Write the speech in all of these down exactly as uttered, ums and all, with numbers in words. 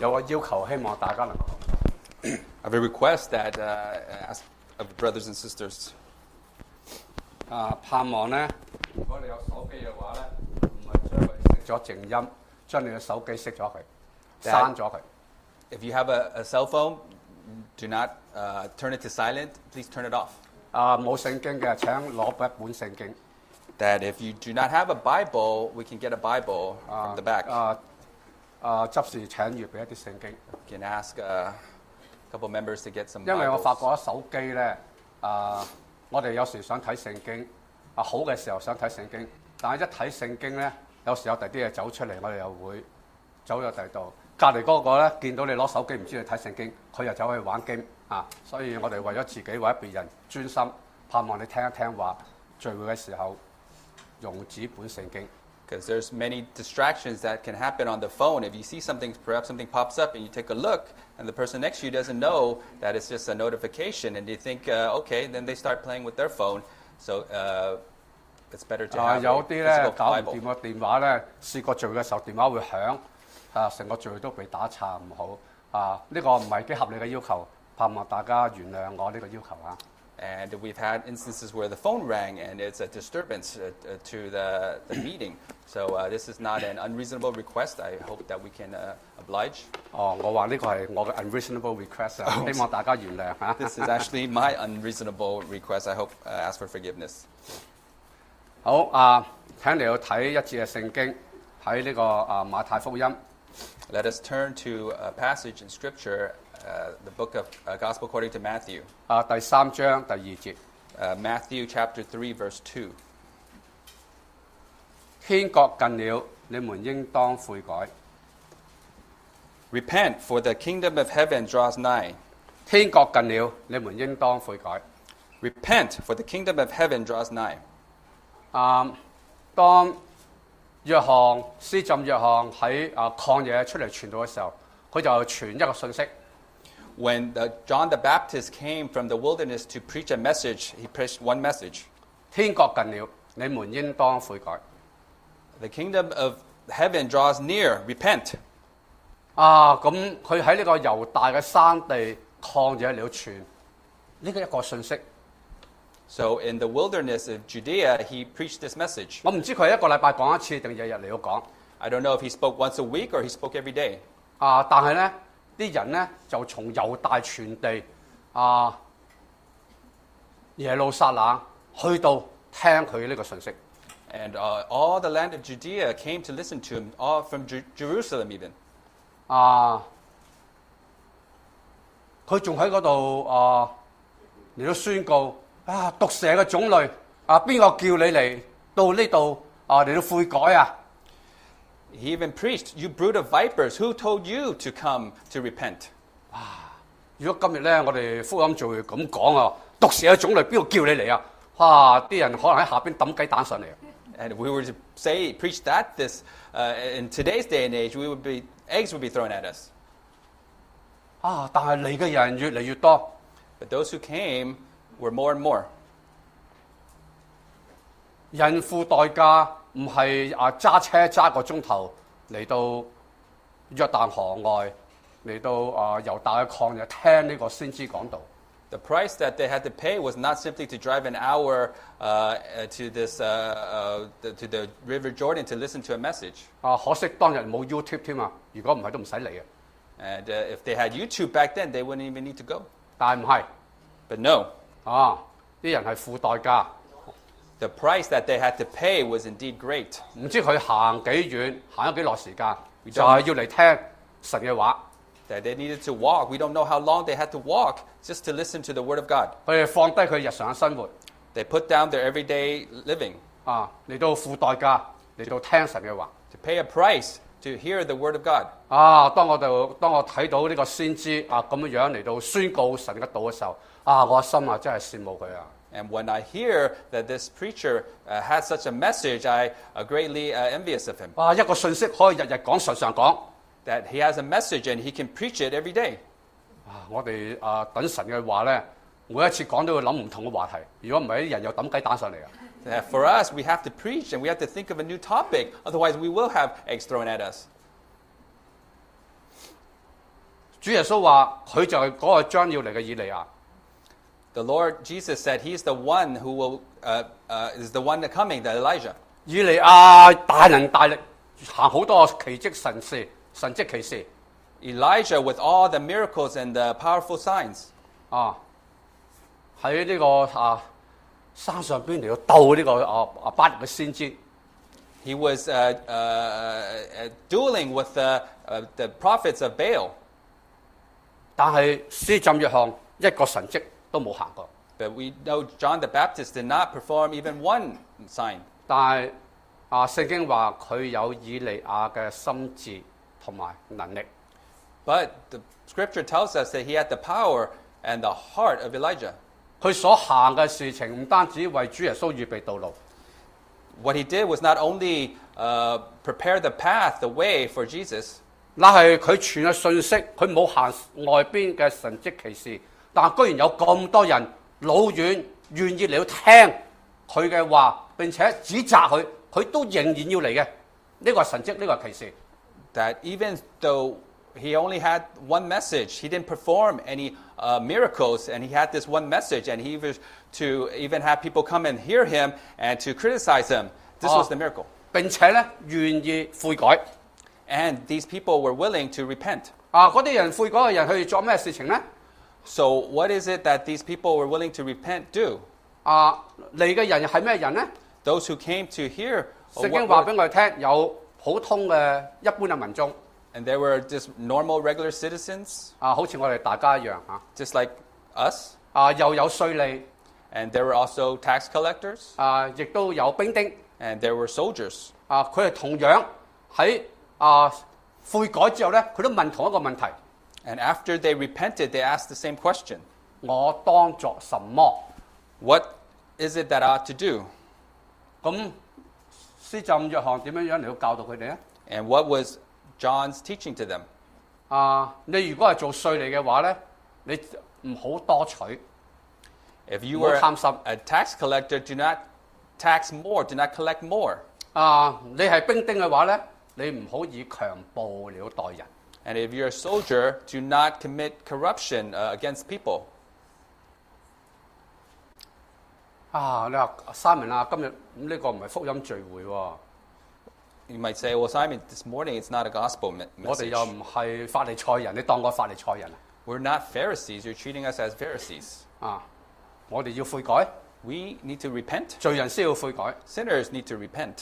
有個要求，希望大家能夠。 I have a request that uh, ask of brothers and sisters. 啊，盼望咧，如果你有手機嘅話咧，唔係將佢熄咗靜音，將你嘅手機熄咗佢，刪咗佢。 If you have a, a cell phone, do not uh, turn it to silent. Please turn it off. 啊，冇聖經嘅請攞一本聖經。 That if you do not have a Bible, we can get a Bible from the back. 啊啊，執事請預備一啲聖經。 You can ask a couple members to get some Bibles. 因為我發覺手機咧，啊，我哋有時想睇聖經，啊好嘅時候想睇聖經，但係一睇聖經咧，有時有第啲嘢走出嚟，我哋又會走咗第度。隔離嗰個咧見到你攞手機，唔知你睇聖經，佢又走去玩經啊！所以我哋為咗自己為咗別人專心，盼望你聽一聽話，聚會嘅時候用紙本聖經。 Because there's many distractions that can happen on the phone. If you see something, perhaps something pops up and you take a look, and the person next to you doesn't know that it's just a notification, and you think, uh, okay, then they start playing with their phone. So uh, it's better to have a physical Bible. 有啲咧搞唔掂個電話咧，試過聚會嘅時候電話會響，啊成個聚會都被打岔唔好啊！呢、這個唔係幾合理嘅要求，盼望大家原諒我呢個要求啊！ And we've had instances where the phone rang and it's a disturbance uh, uh, to the, the meeting. So uh, this is not an unreasonable request. I hope that we can uh, oblige. 哦，我話呢個係我嘅 unreasonable request 啊，希望大家原諒嚇。 This is actually my unreasonable request. I hope uh, ask for forgiveness. 好啊，請你去睇一節嘅聖經，喺呢個啊馬太福音。 Let us turn to a passage in Scripture, uh, the book of uh, Gospel according to Matthew. 啊，第三章第二節。 Uh, Matthew chapter three, verse two. 天國近了，你們應當悔改。 Repent, for the kingdom of heaven draws nigh. 天國近了，你們應當悔改。 Repent, for the kingdom of heaven draws nigh. 啊，當約翰施浸約翰喺啊曠野出嚟傳道嘅時候，佢就傳一個信息。 When the, John the Baptist came from the wilderness to preach a message, he preached one message. 天國近了，你們應當悔改。 The kingdom of heaven draws near. Repent. 啊，咁佢喺呢個猶大嘅山地曠野嚟傳呢個一個信息。 So in the wilderness of Judea, he preached this message. 我唔知佢係一個禮拜講一次定日日嚟到講。 I don't know if he spoke once a week or he spoke every day. 啊，但係咧，啲人咧就從猶大全地啊耶路撒冷去到聽佢呢個信息。 And uh, all the land of Judea came to listen to him, all from Jer- Jerusalem even. 啊，佢仲喺嗰度啊嚟到宣告啊，毒蛇嘅種類啊，邊個叫你嚟到呢度啊嚟到悔改啊？ He even preached, "You brood of vipers, who told you to come to repent?" 如果今日咧，我哋福音就會咁講啊，毒蛇嘅種類邊個叫你嚟啊？哇！啲人可能喺下邊抌雞蛋上嚟。 And if we were to say, preach that this uh, in today's day and age, we would be eggs would be thrown at us. 啊！但係嚟嘅人越嚟越多。 But those who came were more and more. 人付代價唔係啊揸車揸個鐘頭嚟到約旦河外，嚟到啊猶大嘅曠野聽呢個先知講道。 The price that they had to pay was not simply to drive an hour uh, to this uh, uh, the, to the River Jordan to listen to a message. 啊，可惜當日冇 YouTube 添啊！如果唔係都唔使嚟嘅。 And uh, if they had YouTube back then, they wouldn't even need to go. 但係唔係 But no, 啊！啲人係付代價。 the price that they had to pay was indeed great. 唔知佢行幾遠，行咗幾耐時間，就係要嚟聽神嘅話。 That they needed to walk. We don't know how long they had to walk just to listen to the Word of God. 佢哋放低佢日常嘅生活， They put down their everyday living 啊，嚟到付代價，嚟到聽神嘅話。 to pay a price to hear the Word of God. 啊，當我哋當我睇到呢個先知啊咁樣樣嚟到宣告神嘅道嘅時候，啊，我心啊真係羨慕佢啊！ And when I hear that this preacher uh, had such a message, I uh, greatly uh, envious of him. 哇，一個信息可以日日講，常常講。 That he has a message and he can preach it every day. 啊，我哋啊等神嘅話咧，每一次講都要諗唔同嘅話題。如果唔係，啲人又抌雞蛋上嚟啊！ That for us, we have to preach and we have to think of a new topic. Otherwise, we will have eggs thrown at us. 主耶穌話佢就係嗰個將要嚟嘅以利亞。 The Lord Jesus said he's the one who will uh, uh, is the one coming, the Elijah. 以利亞大能大力行好多奇蹟神事、神蹟奇事 Elijah with all the miracles and the powerful signs. 啊，喺呢個啊山上邊嚟到鬥呢個啊啊巴力嘅先知。 He was uh, uh, uh, dueling with the, uh, the prophets of Baal. 但係施浸約翰一個神蹟都冇行過。 But we know John the Baptist did not perform even one sign. 但係啊，聖經話佢有以利亞嘅心智同埋能力。 But the scripture tells us that he had the power and the heart of Elijah. 佢所行嘅事情唔單止為主耶穌預備道路， What he did was not only uh, prepare the path, the way for Jesus, 那係佢傳嘅信息，佢冇行外邊嘅神蹟奇事，但居然有咁多人老遠願意嚟到聽佢嘅話，並且指責佢，佢都仍然要嚟嘅。呢個係神蹟，呢個係奇事。 that even though he only had one message, he didn't perform any uh, miracles, and he had this one message, and he was to even have people come and hear him and to criticize him. This was the miracle. 並且咧願意悔改。 And these people were willing to repent. 啊，嗰啲人悔改嘅人，佢哋做咩事情咧？ So what is it that these people were willing to repent do? 啊，嚟嘅人係咩人咧？ Those who came to hear, uh, 聖經 what 話 were- 俾我哋聽，有普通嘅一般嘅民眾， and they were just normal, regular citizens, 啊，好似我哋大家一樣嚇， just like us. 啊，又有稅吏， And there were also tax collectors, 啊，亦都有兵丁， and there were soldiers. 啊，佢哋同樣喺啊悔改之後咧，佢都問同一個問題： And after they repented, they asked the same question. 我當作什麼？ What is it that I ought to do? 咁施浸約翰點樣樣嚟到教導佢哋咧？ And what was John's teaching to them? 啊，你如果係做稅吏嘅話咧，你唔好多取， If you 唔好 were 貪心。 a tax collector, do not tax more, do not collect more. 啊，你係兵丁嘅話咧，你唔好以強暴嚟到待人。 And if you're a soldier, do not commit corruption uh, against people. 啊，你話 Simon 啊，今日咁呢個唔係福音聚會喎， You might say, well, Simon, this morning it's not a gospel me- 我哋 message. 又唔係法利賽人，你當我法利賽人 We're not Pharisees. You're treating us as Pharisees. 啊？我哋要悔改， We need to repent. 罪人先要悔改。 Sinners need to repent.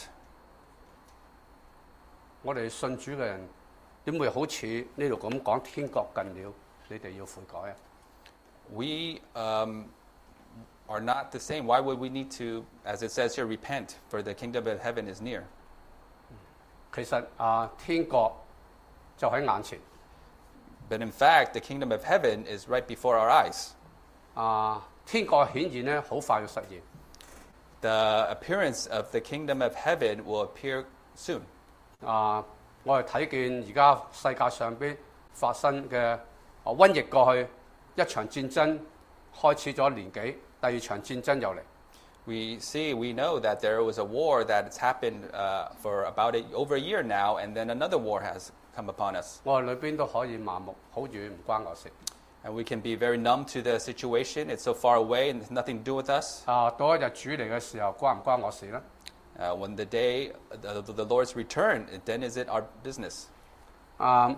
我哋信主嘅人點會好似呢度咁講天國近了，你哋要悔改啊？ We um, are not the same. Why would we need to, as it says here, repent? For the kingdom of heaven is near. 其實啊，天國就喺眼前 But in fact, the kingdom of heaven is right before our eyes. 啊，天國顯現咧，好快要實現。 The appearance of the kingdom of heaven will appear soon. 啊，我哋睇見而家世界上邊發生嘅啊瘟疫過去，一場戰爭開始咗年幾，第二場戰爭又嚟。 We see, we know that there was a war that has happened uh, for about a, over a year now, and then another war has come upon us. 我哋裏邊都可以麻木，好遠唔關我事。 And we can be very numb to the situation. It's so far away and it's nothing to do with us. 啊，到一日主嚟嘅時候，關唔關我事咧？ Uh, when the day, the, the Lord's return, then is it our business? 啊，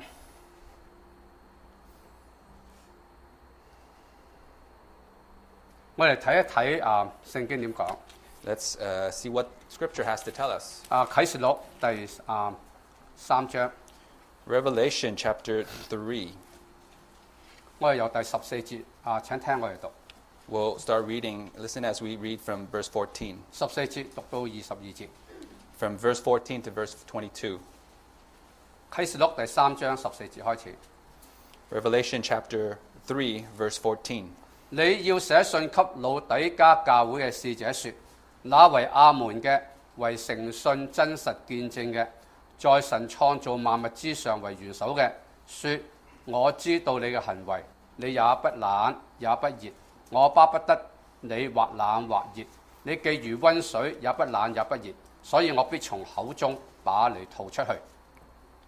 我哋睇一睇啊，聖經點講？ Let's uh, see what Scripture has to tell us. 啊，啟示錄第啊三章， Revelation chapter three. 我哋由第十四節啊，請聽我哋讀 We'll start reading. Listen as we read from verse fourteen. 十四節讀到二十二節。 From verse fourteen to verse twenty-two. 啟示錄第三章十四節開始。 Revelation chapter three, verse fourteen. 你要寫信給老底加教會嘅使者說：那為阿門嘅，為誠信真實見證嘅，在神創造萬物之上為元首嘅，說：我知道你嘅行為，你也不冷也不熱，我巴不得你或冷或熱，你既如温水，也不冷也不熱，所以我必從口中把你吐出去。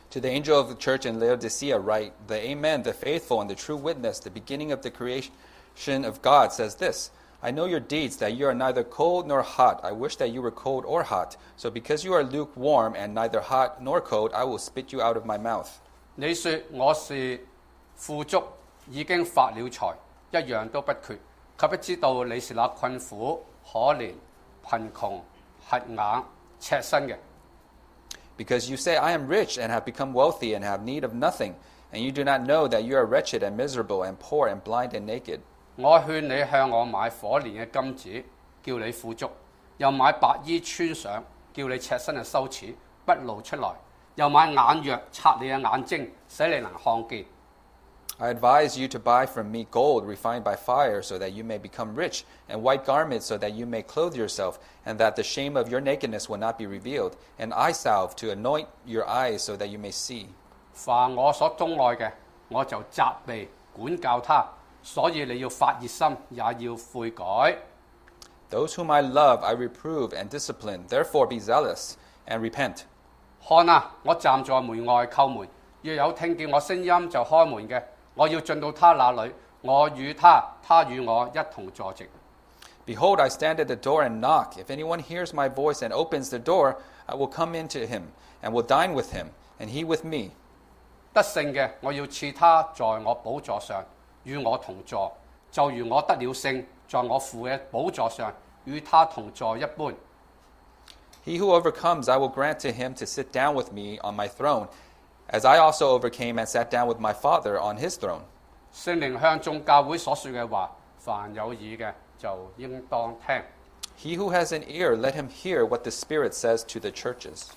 To the angel of the church in Laodicea write, The Amen, the faithful and the true witness, the beginning of the creation of God, says this, I know your deeds, that you are neither cold nor hot. I wish that you were cold or hot. So because you are lukewarm and neither hot nor cold, I will spit you out of my mouth. 你說我是富足，已經發了財，一樣都不缺，卻不知道你是那困苦、可憐、貧窮、瞎眼、赤身嘅。 Because you say, I am rich and have become wealthy and have need of nothing, and you do not know that you are wretched and miserable and poor and blind and naked. 我勸你向我買火煉嘅金子，叫你富足；又買白衣穿上，叫你赤身嘅羞恥不露出來；又買眼藥擦你嘅眼睛，使你能看見。 I advise you to buy from me gold refined by fire, so that you may become rich, and white garments, so that you may clothe yourself, and that the shame of your nakedness will not be revealed, and eye salve to anoint your eyes, so that you may see. 凡我所鍾愛嘅，我就責備管教他，所以你要發熱心，也要悔改。 Those whom I love I reprove and discipline, therefore be zealous and repent. 看啊，我站在門外叩門，若有聽見我聲音就開門嘅，我要進到他那裏，我與他，他與我一同坐席。 Behold, I stand at the door and knock. If anyone hears my voice and opens the door, I will come in to him, and will dine with him, and he with me. 得勝嘅，我要賜他在我寶座上，與我同坐，就如我得了勝，在我父嘅寶座上，與他同坐一般。 He who overcomes, I will grant to him to sit down with me on my throne, as I also overcame and sat down with my Father on his throne. 聖靈向眾教會所說嘅話，凡有耳嘅就應當聽。 He who has an ear, let him hear what the Spirit says to the churches.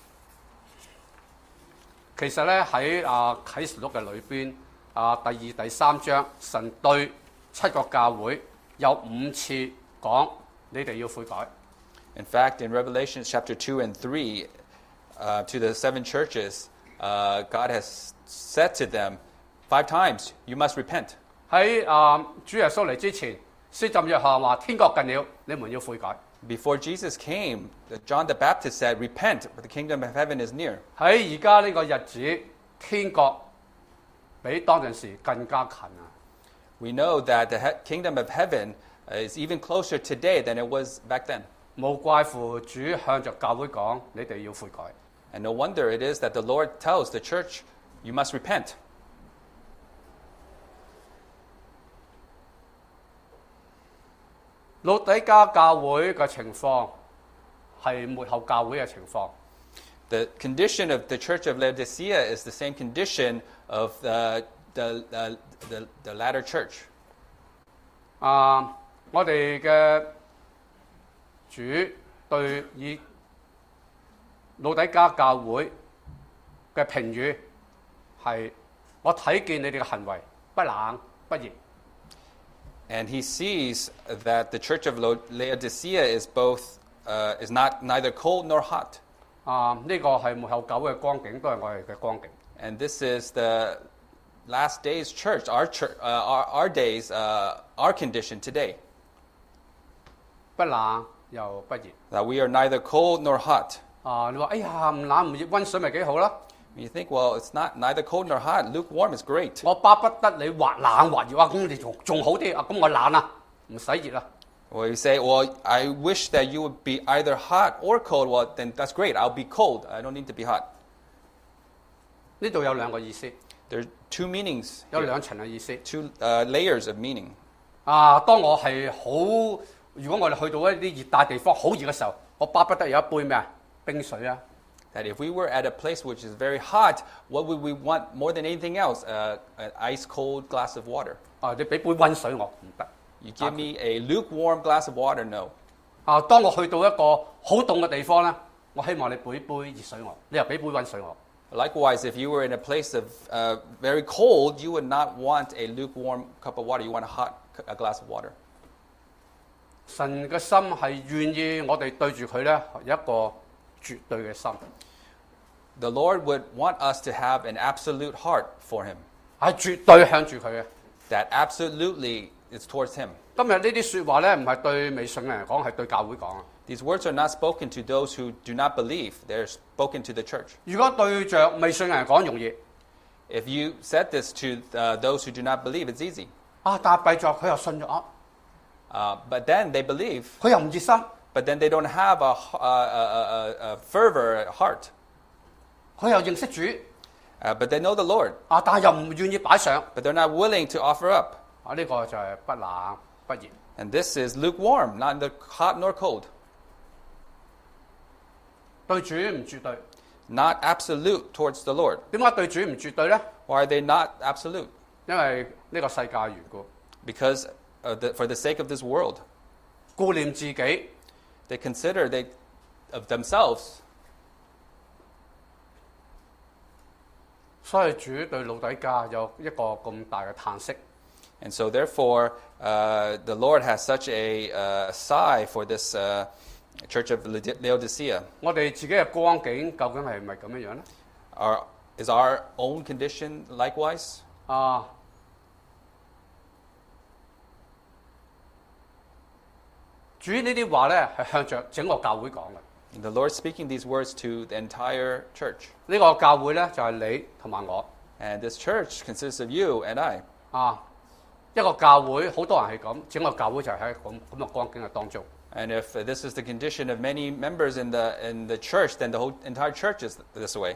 其實咧喺啊啟示錄嘅裏邊啊第二第三章，神對七個教會有五次講你哋要悔改。 In fact, in Revelation chapter two and three, uh, to the seven churches, uh, God has said to them five times, you must repent. 喺啊主耶穌嚟之前，施浸約翰話：天國近了，你們要悔改。 Before Jesus came, John the Baptist said, repent, for the kingdom of heaven is near. 喺而家呢個日子，天國比當陣時更加近啊！ We know that the he- kingdom of heaven is even closer today than it was back then. 無怪乎主向着教會講：你哋要悔改。 And no wonder it is that the Lord tells the church, you must repent. 老底嘉教會嘅情況係末後教會嘅情況。 The condition of the church of Laodicea is the same condition of the, the, the, the, the latter church. 啊，我哋嘅主對以老底嘉教會嘅評語係：我睇見你哋嘅行為不冷不熱。 And he sees that the church of Laodicea is both uh, is not neither cold nor hot. 啊，呢個係末後教會嘅光景，都係我哋嘅光景。 And this is the last days church, our church, uh, our, our days, uh, our condition today. 不冷又不熱。 That we are neither cold nor hot. 啊，你話哎呀唔冷唔熱，温水咪幾好啦？ You think, well, it's not neither cold nor hot. Lukewarm is great. 我巴不得你或冷或熱啊，咁你仲仲好啲啊，咁我冷啊，唔使熱啊。 Well, you say, well, I wish that you would be either hot or cold. Well, then that's great. I'll be cold. I don't need to be hot. 呢度有兩個意思， There are two meanings, 有 here, 兩層嘅意思。 two uh, layers of meaning. 啊，當我係好，如果我哋去到一啲熱帶地方好熱嘅時候，我巴不得有一杯咩啊冰水啊。 That if we were at a place which is very hot, what would we want more than anything else? Uh, an ice cold glass of water. 啊，你俾杯温水我唔得。 You give me a lukewarm glass of water? No. 啊，當我去到一個好凍嘅地方咧，我希望你俾杯熱水我，你又俾杯温水我。 Likewise, if you were in a place of uh, very cold, you would not want a lukewarm cup of water. You want a hot a glass of water. 神嘅心係願意我哋對住佢咧有一個絕對嘅心， The Lord would want us to have an absolute heart for Him. 係絕對向住佢嘅。 That absolutely is towards Him. 今日呢啲説話咧，唔係對未信嘅人講，係對教會講啊。 These words are not spoken to those who do not believe. They're spoken to the church. 如果對着未信人講容易， If you said this to uh, those who do not believe, it's easy. 啊，但係弊咗佢又信咗， Uh, but then they believe, 佢又唔熱心， but then they don't have a, a, a, a, a fervor heart. 佢又認識主， Uh, but they know the Lord, 啊，但係又唔願意擺上， but they're not willing to offer up. 啊，呢、個就係不冷不熱。 And this is lukewarm, not neither hot nor cold. 對主唔絕對， Not absolute towards the Lord. 點解對主唔絕對呢？ Why are they not absolute? 因為呢個世界嘅緣故， Because uh, the, for the sake of this world, 顧念自己， they consider they of themselves. 所以主對老底嘉有一個咁大嘅嘆息。 And so therefore, uh, the Lord has such a uh, sigh for this uh, church of Laodicea. 我哋自己嘅光景究竟係咪咁樣樣呢？ Our, is our own condition likewise? 啊，主呢啲話咧係向着整個教會講嘅。 The Lord speaking these words to the entire church. 呢、個教會咧就係、你同埋我 And this church consists of you and I. 啊。一個教會好多人係咁，整個教會就係喺咁咁嘅光景嘅當中。 And if uh, this is the condition of many members in the, in the church, then the whole entire church is this way.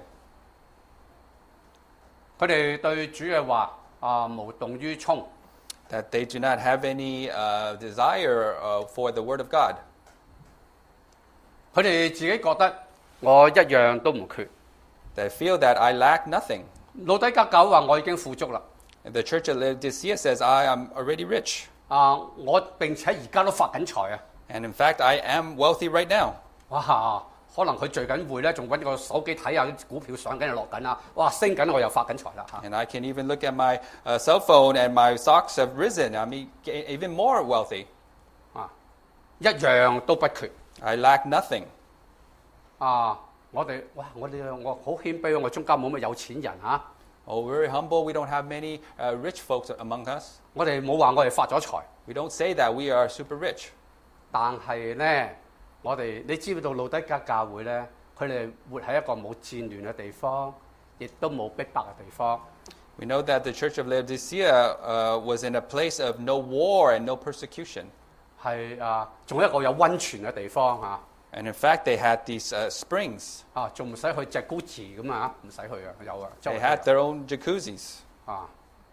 佢哋對主嘅話啊無動於衷， That they do not have any uh, desire uh, for the Word of God. 佢哋自己覺得我一樣都唔缺。 They feel that I lack nothing. 老底嘉教會話我已經富足啦， And the church of Laodicea says, I am already rich. 啊我並且而家都發緊財啊！ And in fact, I am wealthy right now. 哇，可能佢聚緊會咧，仲揾個手機睇下啲股票上緊落緊啊！哇，升緊我又發緊財啦嚇！ And I can even look at my uh, cell phone and my stocks have risen. I'm e- even more wealthy. 啊，一樣都不缺。 I lack nothing. 啊，我哋哇，我哋我好謙卑，我中間冇乜有錢人嚇、啊， Oh, we're very humble. We don't have many uh, rich folks among us. 我哋冇話我哋發咗財， We don't say that we are super rich. 但係咧，我哋你知唔知道老底嘉教會咧，佢哋活喺一個冇戰亂嘅地方，亦都冇逼迫嘅地方。 We know that the church of Laodicea uh, was in a place of no war and no persecution. 係啊，仲有一個有温泉嘅地方嚇， And in fact, they had these uh, springs. 啊，仲唔使去隻高池咁啊，唔使去啊，有啊，周圍 They 都有 had their own jacuzzis. 啊，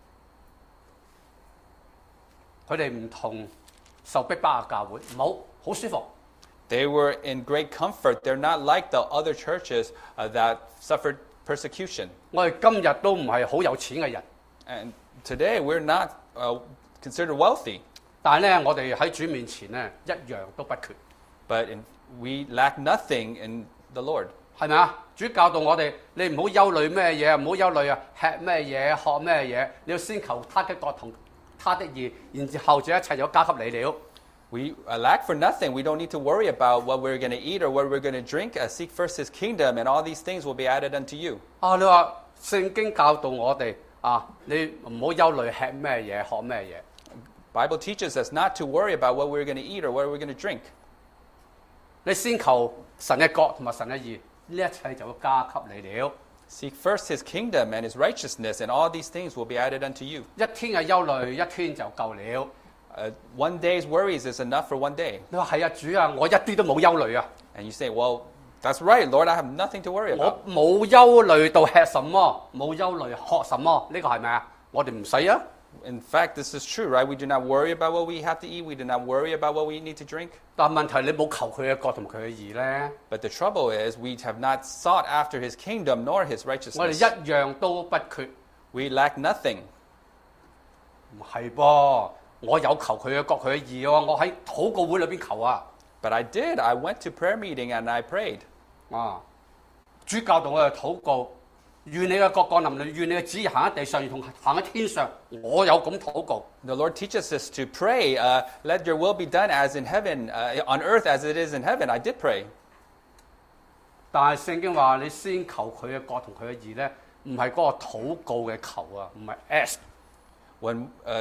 佢哋唔同受逼迫嘅教會，唔好好舒服。 They were in great comfort. They're not like the other churches uh, that suffered persecution. 我哋今日都唔係好有錢嘅人， And today, we're not uh, considered wealthy, 但係咧，我哋喺主面前咧，一樣都不缺， but in, we lack nothing in the Lord. 係咪啊？主教導我哋，你唔好憂慮咩嘢，唔好憂慮啊，吃咩嘢，喝咩嘢，你要先求他的國同他的義，然之後這一切有加給你了。 We uh, lack for nothing. We don't need to worry about what we're going to eat or what we're going to drink. Uh, seek first His kingdom, and all these things will be added unto you. 啊，你話聖經教導我哋啊，你唔好憂慮吃咩嘢，喝咩嘢。 Bible teaches us not to worry about what we're going to eat or what we're going to drink. 你先求神嘅國同埋神嘅義，呢一切就會加給你了。 Seek first His kingdom and His righteousness, and all these things will be added unto you. 一天嘅憂慮，一天就夠了。 Uh, one day's worries is enough for one day. 你話係啊，主啊，我一啲都冇憂慮啊， And you say, well, that's right, Lord, I have nothing to worry 我 about. 冇憂慮到吃什麼，冇憂慮喝什麼，呢、個係咪啊？我哋唔使啊。 In fact, this is true, right? We do not worry about what we have to eat. We do not worry about what we need to drink. 但問題你冇求佢嘅國同佢嘅義咧， But the trouble is we have not sought after His kingdom nor His 我哋 righteousness. 一樣都不缺。 We lack nothing. 唔係噃，我有求佢嘅國佢嘅義喎，我喺禱告會裏邊求啊。 But I did. I went to prayer meeting and I prayed. 啊，主教導我哋禱告，願你嘅國降臨，願你嘅旨意行喺地上，如同行喺天上。我有咁禱告。 The Lord teaches us to pray, uh, let your will be done as in heaven, uh, on earth as it is in heaven. I did pray. 但係聖經話你先求佢嘅國同佢嘅義咧，唔係嗰個禱告嘅求啊，唔係 ask。 When uh,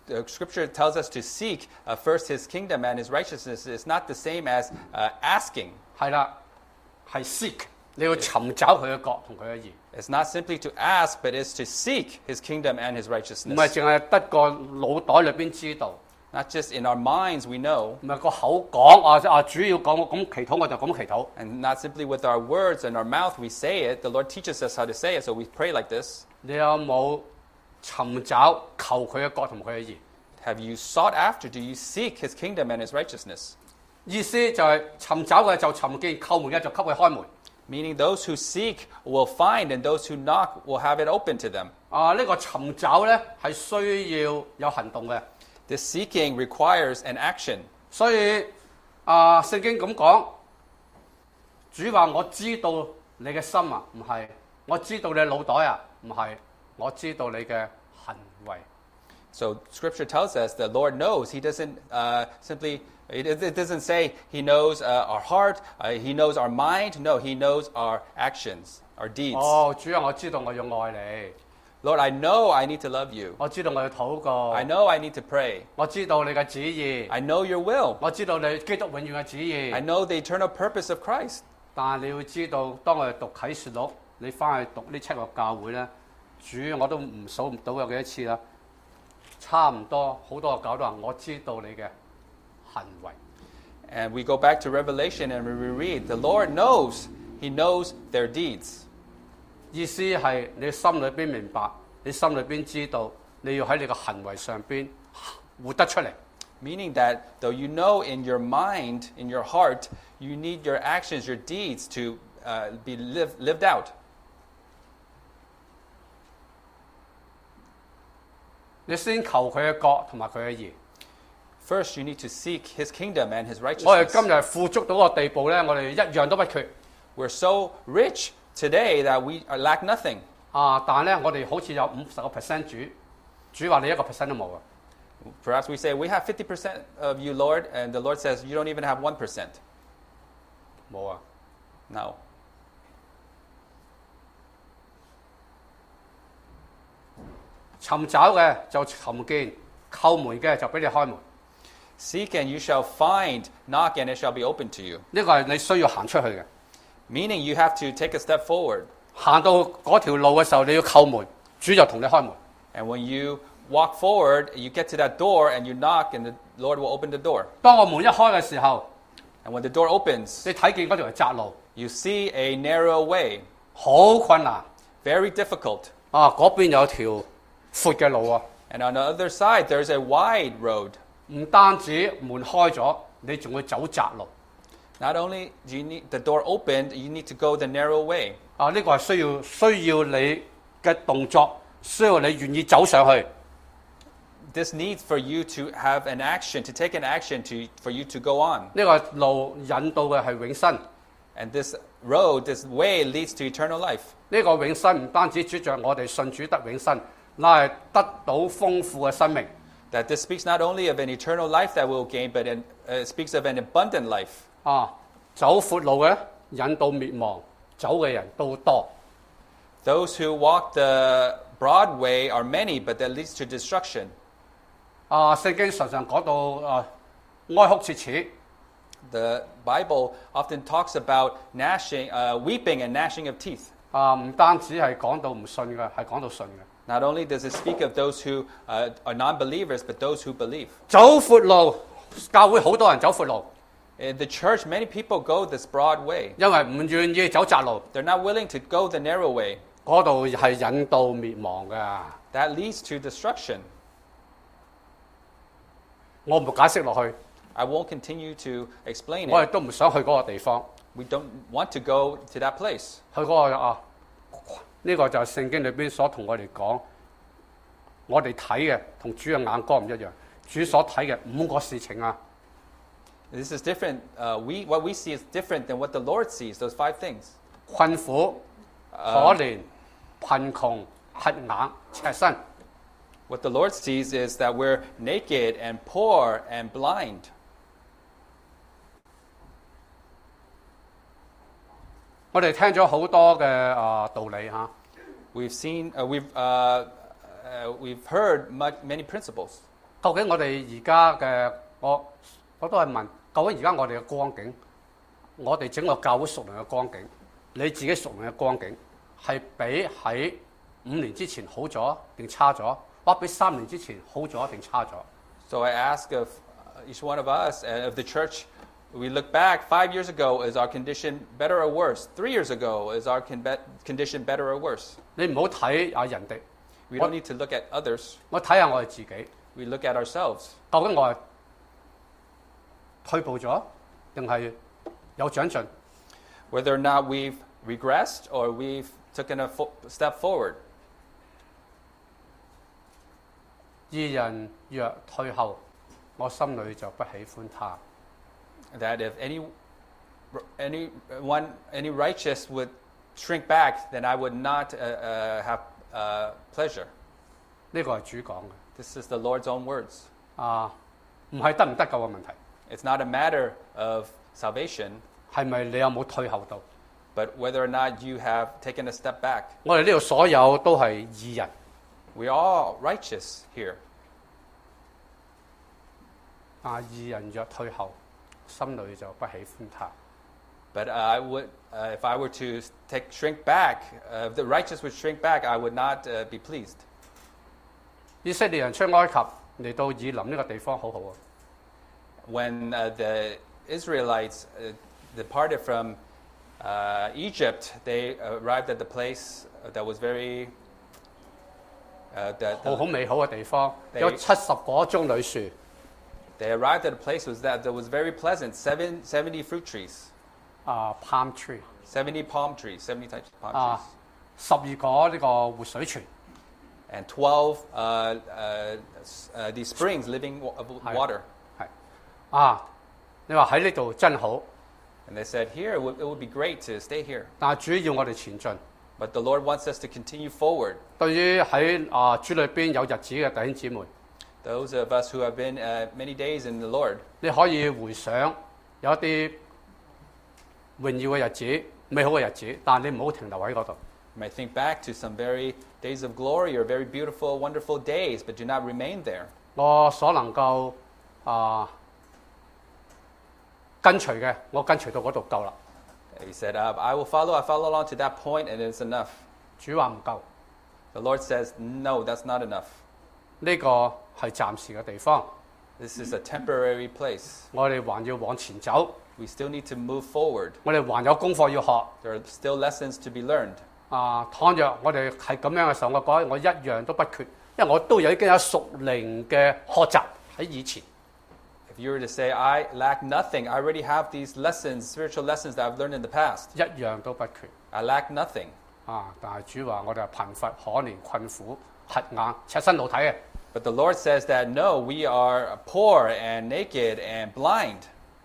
the Scripture tells us to seek uh, first His kingdom and His righteousness. It's not the same as uh, asking. 係啦，係 seek，你要尋找佢嘅國同佢嘅義， It's not simply to ask, but it's to seek His kingdom and His 唔係 righteousness. 淨係得個腦袋裏邊知道， Not just in our minds we know, 唔係個口講啊啊，主要講我咁祈禱我就咁祈禱。 and not simply with our words and our mouth we say it. The Lord teaches us how to say it, so we pray like this. 你有冇尋找求佢嘅國同佢嘅義？ Have you sought after? Do you seek His kingdom and His righteousness? 意思就係尋找嘅就尋見，叩門嘅就給佢開門。 Meaning those who seek will find, and those who knock will have it open to them. 啊，呢、個尋找咧係需要有行動嘅， This seeking requires an action. 所以啊，聖經咁講，主話我知道你嘅心啊，唔係，我知道你腦袋啊，唔係，我知道你嘅行為。 So Scripture tells us the Lord knows. He doesn't uh, simply, it, it doesn't say He knows uh, our heart, uh, He knows our mind. No, He knows our actions, our deeds. 哦，主啊，我知道我要愛你， Lord, I know I need to love you. 我知道我要禱告， I know I need to pray. 我知道你嘅旨意， I know your will. 我知道你基督永遠嘅旨意。 I know the eternal purpose of Christ. 但係你要知道，當我哋讀啟示錄，你翻去讀呢七個教會咧，主我都唔數唔到有幾多次啦，差唔多好多個教都話我知道你嘅行為。 And we go back to Revelation and we reread, the Lord knows. He knows their deeds. 意思係你心裏邊明白，你心裏邊知道，你要喺你嘅行為上邊活得出嚟。 Meaning that though you know in your mind, in your heart, you need your actions, your deeds to uh, be live, lived out. 你先求佢嘅國同埋佢嘅義。 First, you need to seek His kingdom and His 我哋今 righteousness. 日富足到個地步咧，我哋一樣都不缺 We're so rich today that we lack nothing. 啊！但係咧，我哋好似有五十個 percent 主，主話你一個 percent 都冇啊！ Perhaps we say, we have fifty percent of you, Lord, and the Lord says, you don't even have one percent. 冇啊！ No. 尋找嘅就尋見，叩門嘅就俾你開門。 Seek and you shall find, knock and it shall be opened to you. 呢個係你需要行出去嘅。 Meaning you have to take a step forward. 行到嗰條路嘅時候，你要叩門，主就同你開門。 And when you walk forward, you get to that door and you knock and the Lord will open the door. 當個門一開嘅時候， And when the door opens, 你睇見嗰條係窄路， you see a narrow way, 好困難 very difficult. 啊！嗰邊有條闊嘅路啊！ And on the other side, there's a wide road. 唔單止門開咗，你仲要走窄路 Not only do you need the door opened, you need to go the narrow way. 啊！呢、個係需要需要你嘅動作，需要你願意走上去。 This needs for you to have an action, to take an action to, for you to go on. 呢個路引導嘅係永生。 And this road, this way leads to eternal life. 呢個永生唔單止指着我哋信主得永生，乃係得到豐富嘅生命。 That this speaks not only of an eternal life that we'll gain, but it uh, speaks of an abundant life. 啊，走闊路嘅引導滅亡，走嘅人都多。 Those who walk the broad way are many, but that leads to destruction. 啊，聖經常常講到啊，哀哭切齒。 The Bible often talks about gnashing, uh, weeping and gnashing of teeth. 啊，唔單止係講到唔信嘅，係講到信嘅。 Not only does it speak of those who uh, are non-believers, but those who believe. 走闊路，教會好多人走闊路， In the church, many people go this broad way. 因為唔願意走窄路， They're not willing to go the narrow way. 嗰度係引導滅亡嘅。 That leads to destruction. 我唔解釋落去， I won't continue to explain 我亦 it. 都唔想去嗰個地方， We don't want to go to that place. 去嗰、個啊，呢、個就係聖經裏邊所同我哋講，我哋睇嘅同主嘅眼光唔一樣，主所睇嘅五個事情啊。 This is different. Uh, we, what we see is different than what the Lord sees, those five things. 困苦、可憐、貧窮、瞎眼、赤身。 What the Lord sees is that we're naked and poor and blind. 我哋聽咗好多嘅啊道理嚇， We've seen, uh, we've, uh, uh, we've heard much, many principles. 究竟我哋而家嘅我我都係問，究竟而家我哋嘅光景，我哋整個教會屬靈嘅光景，你自己屬靈嘅光景，係比喺五年之前好咗定差咗，或比三年之前好咗定差咗？ So I ask of each one of us and of the church, we look back five years ago, is our condition better or worse? Three years ago, is our con- condition better or worse? 你唔好睇啊人哋， We don't need to look at others. 我睇下我哋自己， We look at ourselves. 究竟我係退步咗定係有長進？ Whether or not we've regressed or we've taken a fo- step forward. 義人若退後，我心裏就不喜歡他。 That if any, any one, any righteous would shrink back, then I would not uh, uh, have uh, pleasure. 呢個係主講嘅， This is the Lord's own words. 啊，唔係得唔得救嘅問題， It's not a matter of salvation, 係咪你有冇退後到？ but whether or not you have taken a step back. 我哋呢度所有都係義人， We are all righteous here. 啊，義人若退後，心裏就不喜歡他。 But uh, I would, uh, if I were to take shrink back, uh, if the righteous would shrink back, I would not uh, be pleased. 以色列人出埃及嚟到以林呢個地方好好啊， When uh, the Israelites uh, departed from uh, Egypt, they arrived at the place that was very, uh, that 好好美好嘅地方， 你有七十棵棕櫚樹， they arrived at a place was that that was very pleasant. Seven, seventy fruit trees, 啊 palm tree， seventy palm trees, seventy types of palm 啊 trees, 十二個呢個活水泉， and twelve uh, uh, s- uh, these springs, living wa- of water. 係啊，你話喺呢度真好， And they said, here, it would, it would be great to stay here. 但係主要我哋前進。 But the Lord wants us to continue forward. 對於喺啊主裏邊有日子嘅弟兄姊妹， Those of us who have been uh, many days in the Lord, 你可以回想有一啲榮耀嘅日子、美好嘅日子，但係你唔好停留喺嗰度。 you may think back to some very days of glory or very beautiful, wonderful days, but do not remain there. 我所能夠啊跟隨嘅，我跟隨到嗰度夠啦。 He said, uh, I will follow, I follow along to that point, and it's enough. 主話唔夠， The Lord says, no, that's not enough. 呢個係暫時嘅地方， This is a temporary place. 我哋還要往前走， We still need to move forward. 我哋還有功課要學。 There are still lessons to be learned. 啊，倘若我哋係咁樣嘅時候，我講我一樣都不缺，因為我都有已經有屬靈嘅學習喺以前。 If you were to say, I lack nothing, I already have these lessons, spiritual lessons that I've learned in the past. 一樣都不缺 I lack nothing. 啊！但係主話我哋係貧乏、可憐、困苦、瞎眼、赤身露體嘅。 But the Lord says that no, we are poor and naked and blind.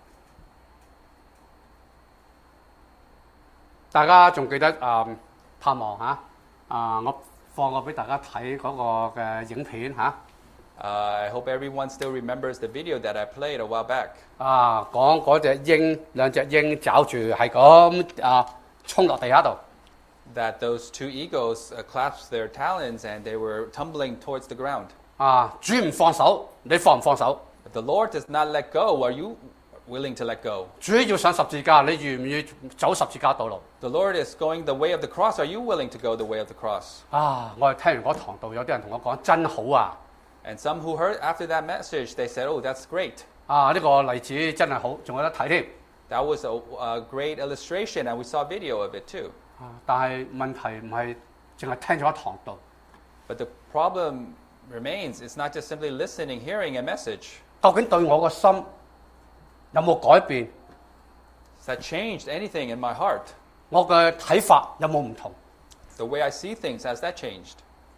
大家仲記得啊、盼望嚇啊！我放過俾大家睇嗰個嘅影片嚇 Uh, I hope everyone still remembers the video that I played a while back. 啊，講嗰隻鷹兩隻鷹抓住係咁啊衝落地下度 That those two eagles uh, clasped their talons and they were tumbling towards the ground. 啊！主唔放手，你放唔放手？ But the Lord does not let go. Are you willing to let go? 主要上十字架，你願唔願意走十字架道路？ The Lord is going the way of the cross. Are you willing to go the way of the cross? 啊！我係聽完嗰堂道，有啲人同我講真好啊！ And some who heard after that message, they said, oh, that's great. 啊！呢、個例子真係好，仲有得睇添。 That was a, a great illustration, and we saw video of it too. 啊！但係問題唔係淨係聽咗一堂道， But the problem remains, it's not just simply listening, hearing a message. 究竟對我個心有冇改變？ Has that changed anything in my heart? 我嘅睇法有冇唔同？ The way I see things, has that changed?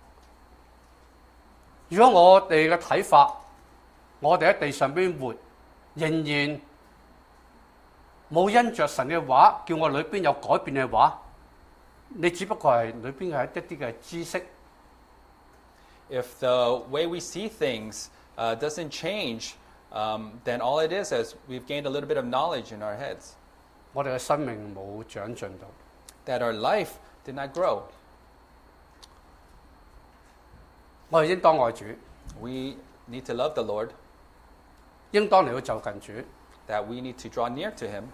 如果我哋嘅睇法，我哋喺地上邊活，仍然冇因着神嘅話，叫我裏邊有改變嘅話，你只不過係裏邊嘅一啲嘅知識。 If the way we see things uh, doesn't change, um, then all it is is we've gained a little bit of knowledge in our heads. 我哋嘅生命冇長進到。 That our life did not grow. 我哋應當愛主， We need to love the Lord, 應當嚟到就近主。 that we need to draw near to Him.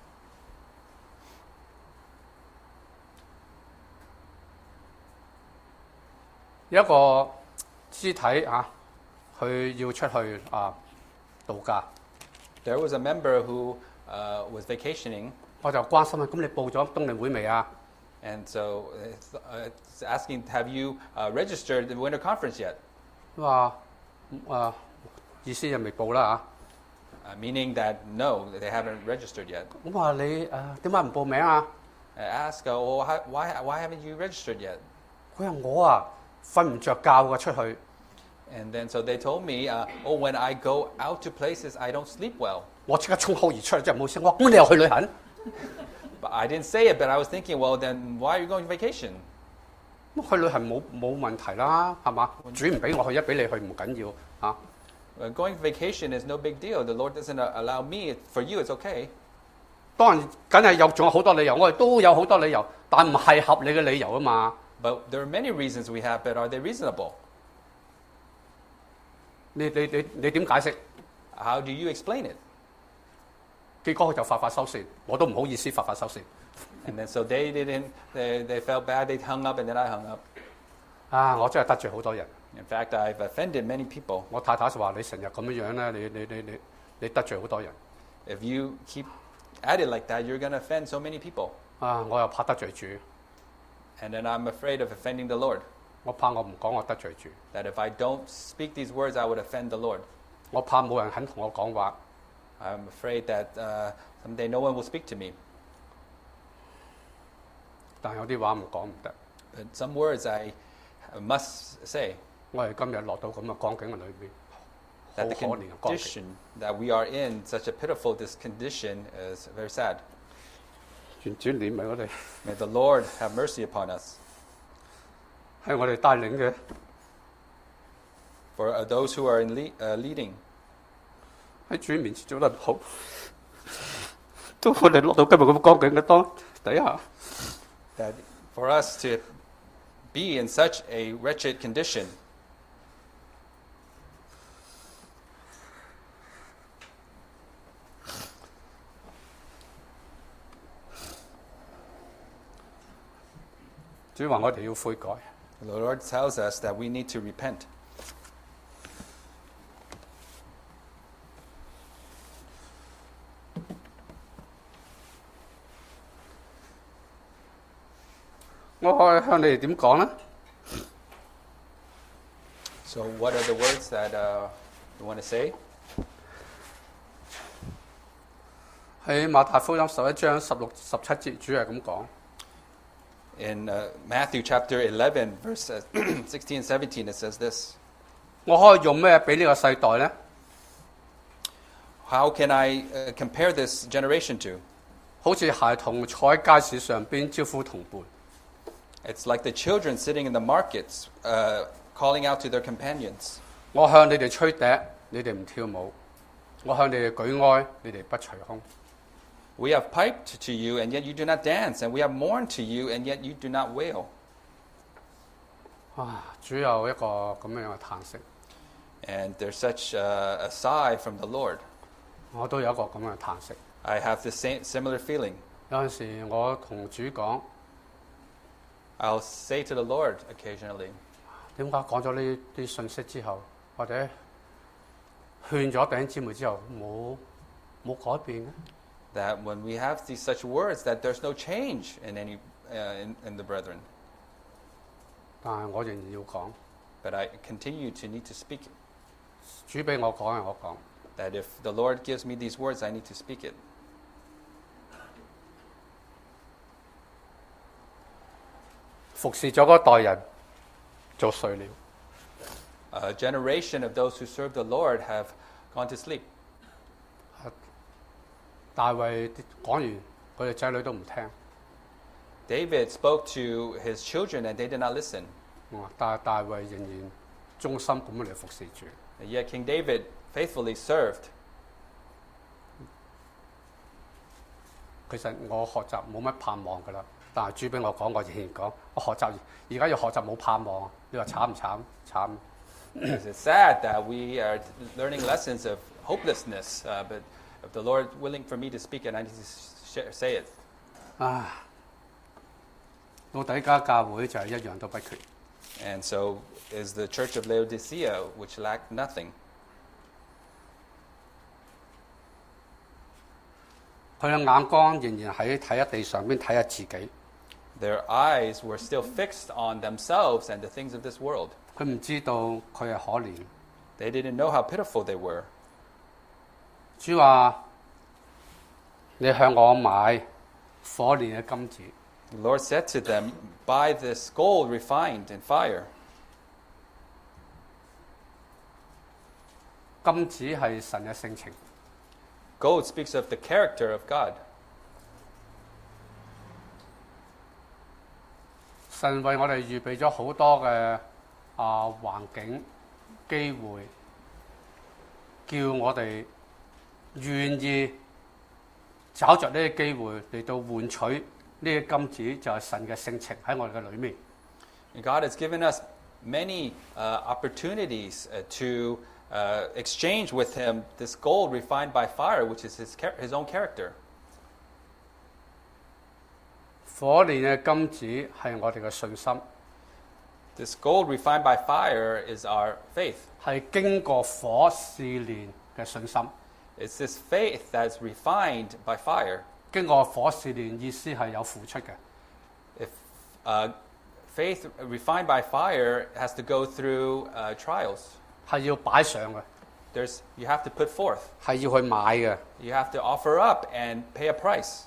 有一個肢體啊，佢要出去啊度假， There was a member who uh, was vacationing, 我就關心佢，咁你報咗冬令會未啊？ and so uh, uh, it's asking, have you uh, registered the winter conference yet? 佢話啊意思就未報啦 Uh, meaning that no, they haven't registered yet. 嚇。咁話你誒點解唔報名啊？ I ask, uh, well, how, why, why haven't you registered yet? 佢話我啊瞓唔着覺㗎出去。 And then so they told me, uh, oh, when I go out to places, I don't sleep well. 我即刻衝口而出，真係冇聲。我話咁你又去旅行？ But I didn't say it, but I was thinking, well, then why are you going on vacation? 咁去旅行冇冇問題啦，係嘛？主唔俾我去，一俾你去唔緊要嚇。 Uh, going vacation is no big deal. The Lord doesn't uh, allow me. For you, it's okay. 當然梗係有仲有好多理由，我哋都有好多理由，但唔係合理嘅理由啊嘛。 But there are many reasons we have, but are they reasonable? 你你你你點解釋？ How do you explain it? 結果佢就發發收線，我都唔好意思發發收線。 And then so they didn't. They, they felt bad. They hung up, and then I hung up. 啊！我真係得罪好多人。 In fact, I've offended many people. 我太太就話：你成日咁樣樣咧，你你你你你得罪好多人。 If you keep at it like that, you're going to offend so many people. 啊！我又怕得罪主， And then I'm afraid of offending the Lord. 我怕我唔講我得罪主， That if I don't speak these words, I would offend the Lord. 我怕冇人肯同我講話。 I'm afraid that uh, someday no one will speak to me. 但有啲話唔講唔得。 But some words I must say. 我哋今日落到咁嘅光景嘅裏邊，好 That 可 the 憐嘅光景。 condition that we are in, such a pitiful this condition, is very sad. 願主憐憫我哋， May the Lord have mercy upon us. 係我哋帶領嘅， For uh, those who are in le- uh, leading, 喺主面前做得唔好，都我哋落到今日咁嘅光景嘅當底下。 that for us to be in such a wretched condition, 主話我哋要悔改。 the Lord tells us that we need to repent. 我可以向你哋點講咧？ So, what are the words that uh, you want to say? 喺馬太福音十一章十六十七節，主係咁講。 In uh, Matthew chapter eleven, verse uh, sixteen and seventeen, it says this. 我可以用咩俾呢個世代咧？ How can I uh, compare this generation to? 好似孩童坐喺街市上邊招呼同伴。 It's like the children sitting in the markets, uh, calling out to their companions. 我向你哋吹笛，你哋唔跳舞；我向你哋舉哀，你哋不捶胸。 We have piped to you, and yet you do not dance, and we have mourned to you, and yet you do not wail. 啊！主有一個咁樣嘅嘆息， And there's such uh, a sigh from the Lord. 我都有一個咁樣嘅嘆息。 I have the same similar feeling. 有陣時我同主講， I'll say to the Lord occasionally, 點解講咗呢啲信息之後，或者勸咗弟兄姊妹之後，冇冇改變嘅？ that when we have these such words, that there's no change in any uh, in, in the brethren. 但係我仍然要講， But I continue to need to speak it. 主俾我講係我講。 That if the Lord gives me these words, I need to speak it. 服侍咗嗰代人就睡了。 A generation of those who serve the Lord have gone to sleep. 大衛講完，佢哋仔女都唔聽。 David spoke to his children, and they did not listen. 但係大衛仍然忠心咁樣嚟服侍主。 And yet King David faithfully served. 其實我學習冇乜盼望㗎啦，但係主俾我講，我仍然講，我學習而家要學習冇盼望。你話慘唔慘？慘。 Because it's sad that we are learning lessons of hopelessness, uh, but if the Lord willing for me to speak it, I need to share, say it. 啊，到底家教會就係一樣都不缺。 And so is the church of Laodicea, which lacked nothing. 佢嘅眼光仍然喺睇下地上邊睇下自己， Their eyes were still fixed on themselves and the things of this world. 佢唔知道佢係可憐。 They didn't know how pitiful they were. 主話：你向我買火煉嘅金子。 The Lord said to them, "Buy this gold refined in fire." 金子係神嘅性情， Gold speaks of the character of God. 神為我哋預備咗好多嘅啊環境機會，叫我哋願意找着呢啲機會嚟到換取呢啲金子，就係神嘅性情喺我哋嘅裏面。 And God has given us many uh, opportunities uh, to uh, exchange with Him this gold refined by fire, which is His, char- his own character. 火煉嘅金子係我哋嘅信心， This gold refined by fire is our faith. 係經過火試煉嘅信心。 It's this faith that's refined by fire. 經過火試煉意思係有付出嘅。 If uh, faith refined by fire has to go through uh, trials, 係要擺上嘅， there's you have to put forth. 係要去買嘅。 You have to offer up and pay a price.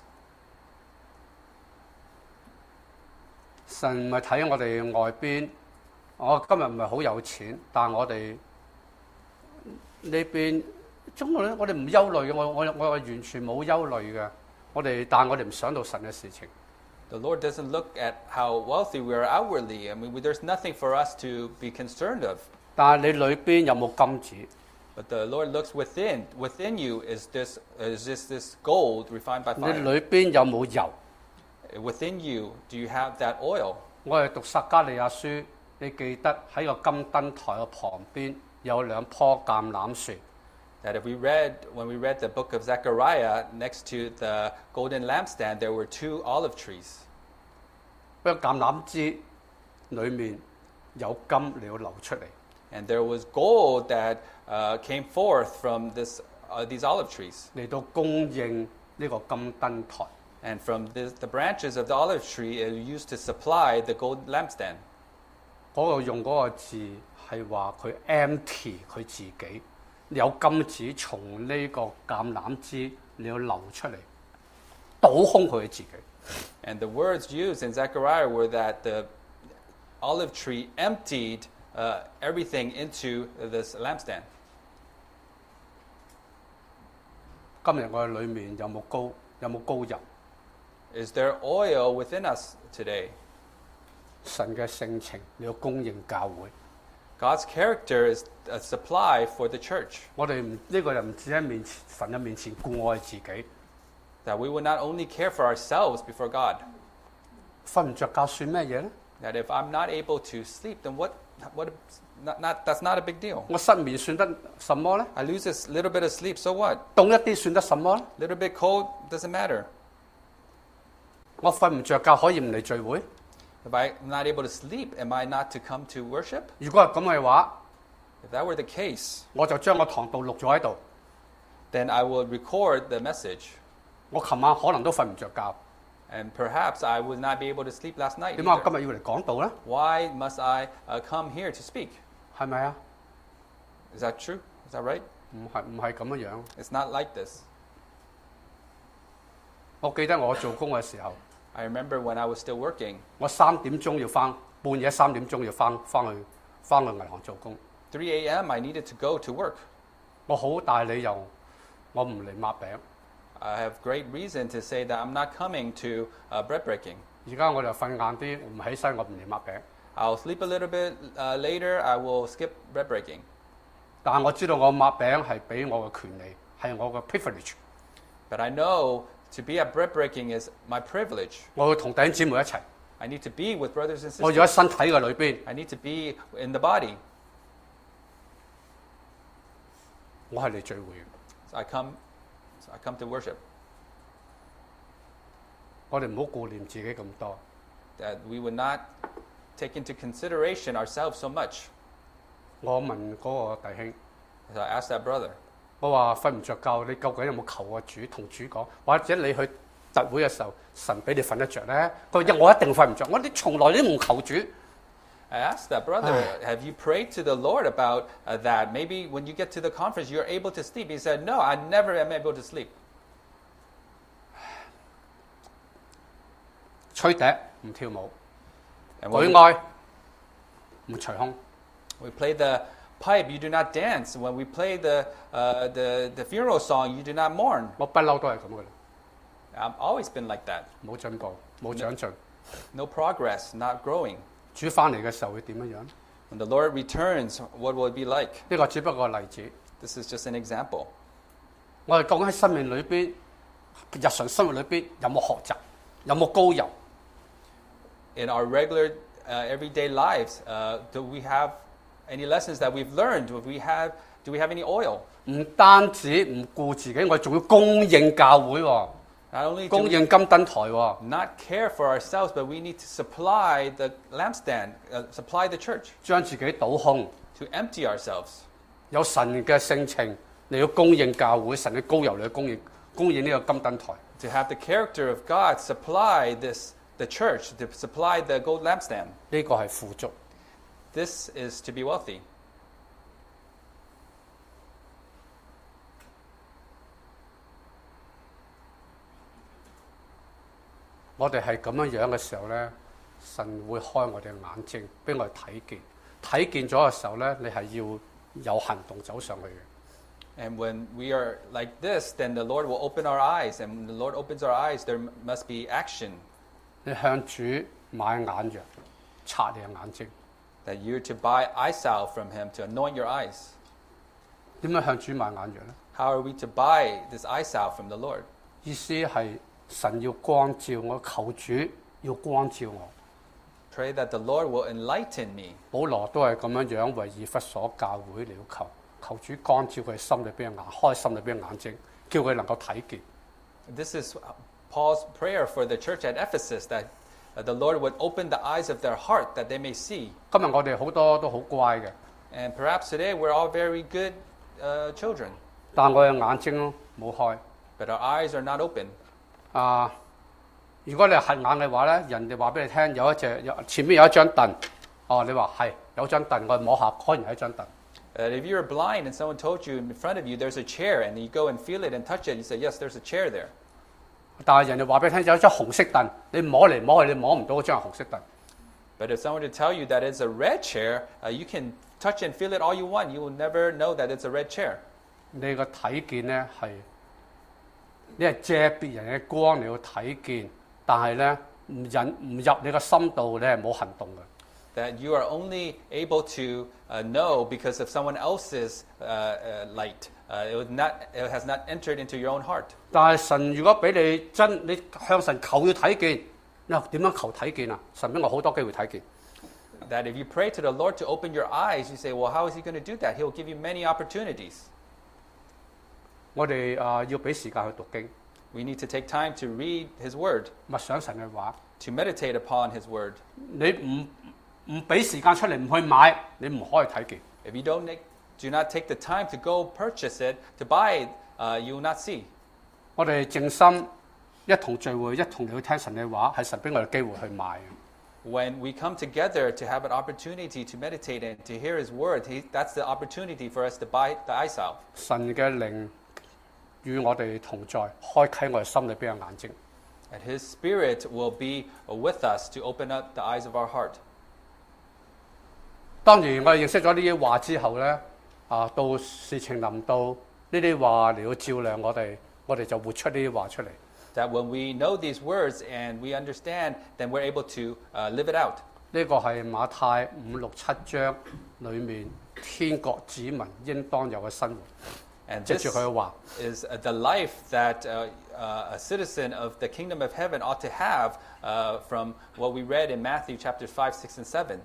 神唔係睇我哋外邊，我今日唔係好有錢，但係我哋呢邊中國咧，我哋唔憂慮嘅，我我我完全冇憂慮嘅。我哋但係我哋唔想到神嘅事情。 The Lord doesn't look at how wealthy we are outwardly. I mean, we, there's nothing for us to be concerned of. 但係你裏邊有冇金子？ But the Lord looks within. Within you is this is this this gold refined by 你 fire. 裏邊有冇油？ Within you, do you have that oil? 我哋讀撒迦利亞書，你記得喺個金燈台嘅旁邊有兩棵橄欖樹。 That if we read when we read the book of Zechariah, next to the golden lampstand, there were two olive trees. 不過橄欖枝裏面有金你要流出嚟。 And there was gold that uh, came forth from this uh, these olive trees. 嚟到供應呢個金燈台。 And from this, the branches of the olive tree are used to supply the gold lampstand. 嗰個用嗰個字係話佢 empty 佢自己，有金子從呢個橄欖枝你要流出嚟，倒空佢自己。 And the words used in Zechariah were that the olive tree emptied uh, everything into this lampstand. 今日我哋裏面有冇高有冇高油？ Is there oil within us today? 神嘅性情你要供應教會。 God's character is a supply for the church. 我哋唔呢個人唔止喺面前神嘅面前顧愛自己， That we will not only care for ourselves before God. 瞓唔着覺算咩嘢咧？ That if I'm not able to sleep, then what? What? Not, not, that's not a big deal. 我失眠算得什麼咧？ I lose a s- little bit of sleep, so what? 凍一啲算得什麼咧？ Little bit cold doesn't matter. 我瞓唔着覺可以唔嚟聚會？ If I'm not able to sleep, am I not to come to worship? 如果係咁嘅話， If that were the case, 我就將個堂道錄咗喺度。 then I will record the message. 我琴晚可能都瞓唔着覺， And perhaps I would not be able to sleep last night. 點解我 either. 今日要嚟講道咧？ Why must I uh, come here to speak? 係咪啊？ Is that true? Is that right? 唔係唔係咁樣樣。 It's not like this. 我記得我做工嘅時候， I remember when I was still working, 我三點鐘要翻，半夜三點鐘要翻翻去翻去銀行做工。 three a.m. I needed to go to work. 我好大理由，我唔嚟抹餅。 I have great reason to say that I'm not coming to uh, bread breaking. 而家我就瞓晏啲，唔起身，我唔嚟抹餅。 I'll sleep a little bit uh, later. I will skip bread breaking. 但係我知道我抹餅係俾我嘅權利，係我嘅 privilege。 But I know to be at bread breaking is my privilege. 我要同弟兄姊妹一齊， I need to be with brothers and 我要喺 sisters. 身體嘅裏邊。 I need to be in the body. 我係嚟聚會嘅。 So I come, so I come to worship. 我哋唔好顧念自己咁多。 That we would not take into consideration ourselves so much. 我問嗰個弟兄， So I asked that brother, 我話瞓唔着覺，你究竟有冇求過主同主講，或者你去特會嘅時候，神俾你瞓得着咧？佢話我一定瞓唔着，我哋從來都唔求主。 I asked that brother, have you prayed to the Lord about uh, that? Maybe when you get to the conference, you're able to sleep. He said, no, I never am able to sleep. 吹笛唔跳舞， And 舉 when 哀唔捶胸。 we play the pipe, you do not dance. When we play the, uh, the, the funeral song, you do not mourn. 我不嬲都係咁噶啦， I've always been like that. 冇進步，冇長進。 No progress, not growing. 主翻嚟嘅時候會點樣樣？ When the Lord returns, what will it be like? 呢個只不過係例子。 This is just an example. 我哋究竟喺生命裏邊、日常生活裏邊有冇學習，有冇高油？ In our regular, uh, everyday lives, uh, do we have any lessons that we've learned? Do we have, do we have any oil? 唔單止唔顧自己，我哋仲要供應教會喎， Not only do 供 we 應金燈台喎。 not care for ourselves, but we need to supply the lampstand, uh, supply the church, 將自己倒空， to empty ourselves. 有神嘅性情，你要供應教會，神嘅高油你要供應供應呢個金燈台。 To have the character of God supply this, the church, to supply the gold lampstand. 呢個係富足。 This is to be wealthy. 我哋係咁樣樣嘅時候咧，神會開我哋嘅眼睛，俾我哋睇見。睇見咗嘅時候咧，你係要有行動走上去嘅。 And when we are like this, then the Lord will open our eyes. And when the Lord opens our eyes, there must be action. 你向主買眼藥，擦你嘅眼睛。 That you're to buy eye salve from Him to anoint your eyes. 點樣向主買眼藥咧？ How are we to buy this eye salve from the Lord? 意思係神要光照我，求主要光照我。 Pray that the Lord will enlighten me. 保羅都係咁樣樣為以弗所教會嚟求，求主光照佢心裏邊嘅眼，開心裏邊嘅眼睛，叫佢能夠睇見。 This is Paul's prayer for the church at Ephesus, that uh, the Lord would open the eyes of their heart that they may see. 今日我哋好多都好乖嘅， And perhaps today we're all very good uh, children, 但我嘅眼睛冇開。 but our eyes are not open. 啊！如果你係瞎眼嘅話咧，人哋話俾你聽有一隻有前面有一張凳，哦，你話係有張凳，我摸下，果然係一張凳。 Uh, if you're blind and someone told you in front of you there's a chair, and you go and feel it and touch it, you say, yes, there's a chair there. 但係人哋話俾你聽有一張紅色凳，你摸嚟摸去，你摸唔到嗰張係紅色凳。 But if someone to tell you that it's a red chair, uh, you can touch and feel it all you want. You will never know that it's a red chair. 你個睇見咧係，你係借別人嘅光嚟去睇見，但係咧唔引唔入你個心度，你係冇行動嘅。 That you are only able to uh, know because of someone else's uh, uh, light. Uh, it, would not, it has not entered into your own heart. 但係神如果俾你真，你向神求要睇見，你話點樣求睇見啊？神俾我好多機會睇見。 That if you pray to the Lord to open your eyes, you say, well, how is He going to do that? He'll give you many opportunities. 我哋啊、呃、要俾時間去讀經， We need to take time to read His Word, 默想神嘅話。 to meditate upon His Word. 你唔唔俾時間出嚟，唔去買，你唔可以睇見。 If you don't make, do not take the time to go purchase it, to buy it, uh, you will not see. 我哋靜心一同聚會，一同嚟去聽神嘅話，係神俾我哋機會去買。 When we come together to have an opportunity to meditate and to hear His Word, he, that's the opportunity for us to buy the eye salve. 神嘅靈與我哋同在，開啟我哋心裏邊嘅眼睛。 And His Spirit will be with us to open up the eyes of our heart. 當然，我哋認識咗呢啲話之後咧，啊，到事情臨到呢啲話嚟到照亮我哋，我哋就活出呢啲話出嚟。 That when we know these words and we understand, then we're able to uh, live it out. 呢個係馬太五六七章裏面天國子民應當有嘅生活。 And 藉 this 住佢嘅話， is uh, the life that uh, uh, a citizen of the kingdom of heaven ought to have uh, from what we read in Matthew chapter five, six, and seven.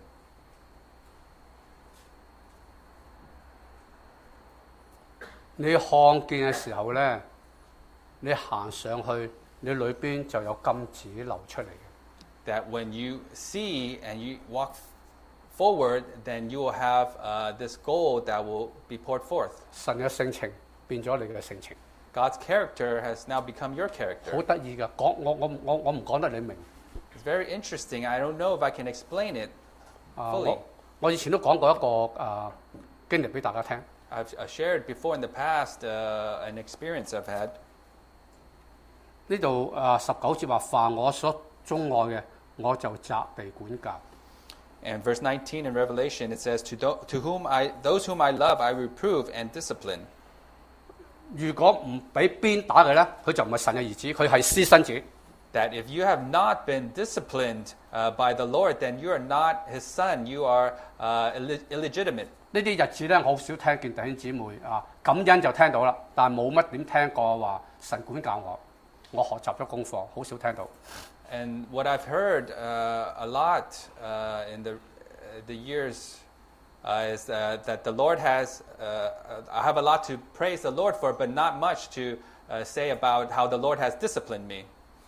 你看見嘅時候咧，你行上去，你裏邊就有金子流出嚟嘅。 That when you see and you walk forward, then you will have uh, this gold that will be poured forth. 神嘅性情變咗你嘅性情， God's character has now become your 好 character. 得意㗎。講我我我我唔講得你明。 It's very interesting. I don't know if I can explain it 啊， fully. 我我以前都講過一個啊經歷俾大家聽。 I've uh, shared before in the past uh, an experience I've had. 呢度啊十九節話：凡我所鍾愛嘅，我就責備管教。 And verse nineteen in Revelation, it says, to, do, to whom I, those whom I love, I reprove and discipline. 如果唔俾鞭打嘅咧，佢就唔係神嘅兒子，佢係私生子。 That if you have not been disciplined uh, by the Lord, then you are not his son. You are uh, illeg- illegitimate. 呢啲日子咧，我好少聽見弟兄姊妹啊感恩就聽到啦，但係冇乜點聽過話神管教我，我學習咗功課，好少聽到。 And what I've heard uh, a lot uh, in the, uh, the years uh, is uh, that the Lord has, uh, uh, I have a lot to praise the Lord for, but not much to uh, say about how the Lord has disciplined me.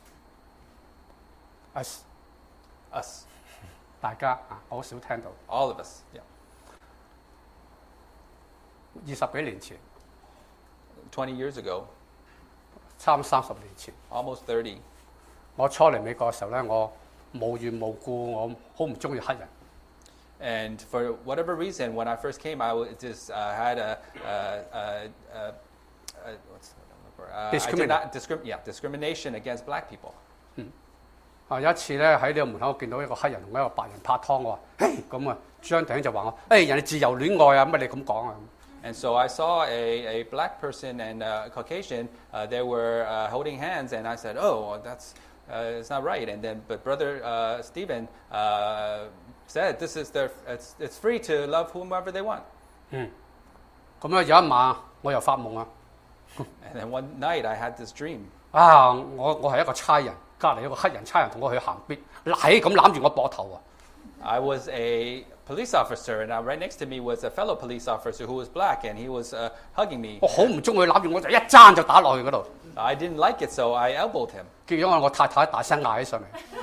Us Us, 大家啊，我好少聽到。 all of us. Yeah. 二十幾年前， twenty years ago, 差唔多三十年前， almost thirty, 我初嚟美國嘅時候咧，我無緣無故，我好唔中意黑人。 and for whatever reason, when I first came, I was just uh, had a, uh, uh, uh, uh, what's the word? Uh, I did Discriminate. not discrim- yeah, discrimination against black people. 啊，有一次咧喺呢個門口，我見到一個黑人同一個白人拍拖，我話：嘿，咁啊，張鼎就話我：誒，人哋自由戀愛啊，乜你咁講啊？ And so I saw a, a black person and a Caucasian. Uh, they were uh, holding hands, and I said, "Oh, well, that's uh, it's not right." And then, but Brother uh, Stephen uh, said, "This is their. It's, it's free to love whomever they want." 咁咧有一晚我又發夢啊！ And then one night I had this dream. 啊，我我係一個差人，隔離一個黑人差人同我去行必，係咁攬住我膊頭啊！ I was a police officer, and uh, right next to me was a fellow police officer who was black, and he was uh, hugging me. 我好唔中意佢攬住我，就一爭就打落去嗰度。 I didn't like it, so I elbowed him. 結咗我太太大聲嗌起上嚟，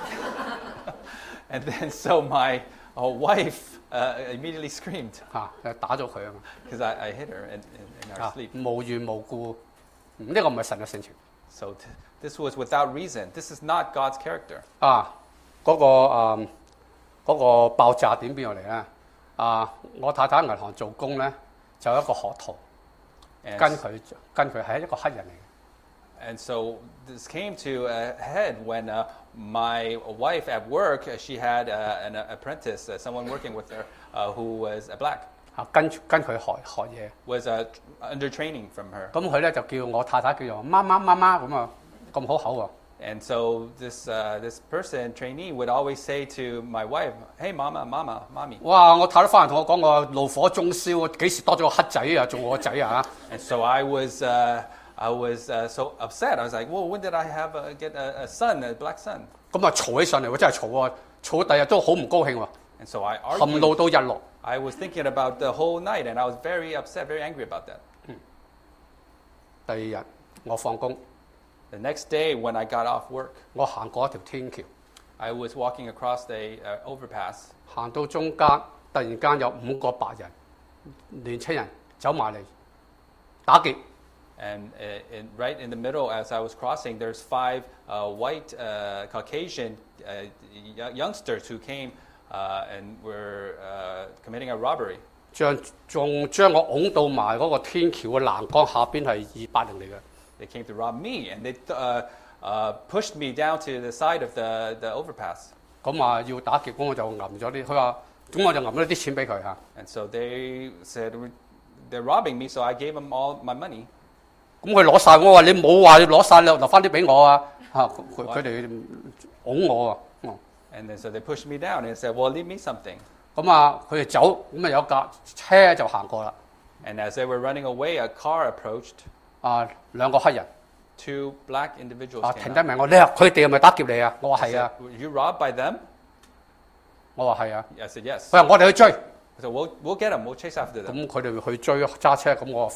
And then so my uh, wife uh, immediately screamed 嚇、就打咗佢啊嘛！ because I, I hit her in, in, in our 啊 sleep. 無緣無故，呢、個唔係神嘅性情 So t- this was without reason. This is not God's character. 啊！嗰、個啊嗰、個爆炸點邊度嚟咧？啊！我太太喺銀行做工咧，就有一個學徒 And, 跟佢跟佢係一個黑人嚟嘅。 and so this came to a head when uh, my wife at work, uh, she had uh, an apprentice, uh, someone working with her, uh, who was uh, black, 啊，跟跟佢學學嘢， was uh, under training from her. 咁佢咧就叫我太太叫我媽媽媽媽咁啊，咁好口喎。 And so this uh, this person, trainee, would always say to my wife, "Hey, mama, mama, mommy." 哇！我太太翻嚟同我講，我怒火中燒，幾時多咗個黑仔啊，做我個仔啊！ And so I was uh, I was uh, so upset. I was like, "Well, when did I have a, get a, a son, a black son?" 咁啊嘈起上嚟喎，真係嘈喎，嘈到第日都好唔高興喎， And so I 含 argued. 怒到日落。 I was thinking about the whole night, and I was very upset, very angry about that. 第二日我放工， The next day, when I got off work, 我行過一條天橋， I was walking across the uh, overpass, 行到中間，突然間有五個白人年青人走埋嚟打劫。 and uh, in, right in the middle, as I was crossing, there's five uh, white uh, Caucasian uh, y- youngsters who came uh, and were uh, committing a robbery. 將仲將我擁到埋嗰個天橋嘅欄杆下邊係二八零嚟嘅。 They came to rob me, and they uh, uh, pushed me down to the side of the, the overpass. 咁啊要打劫，咁我就揞咗啲，佢話咁我就揞咗啲錢俾佢嚇。 And so they said, they're robbing me, so I gave them all my money. 咁佢攞晒，我話你冇話要攞晒，你留翻啲俾我啊！嚇，佢佢哋擁我啊！哦 And then so they pushed me down and said, well, leave me something. 咁啊，佢哋走，咁啊有架車就行過啦。 And as they were running away, a car approached. 啊，兩個黑人 Two black individuals 啊 came 停低 out. 問我，你話佢哋係咪打劫你啊？我話 I 係啊， said, were you robbed by them? 我話係啊。 I said, yes. 佢話我哋去追， So we'll, we'll get them. We'll chase after them. 咁佢哋去追揸車，咁我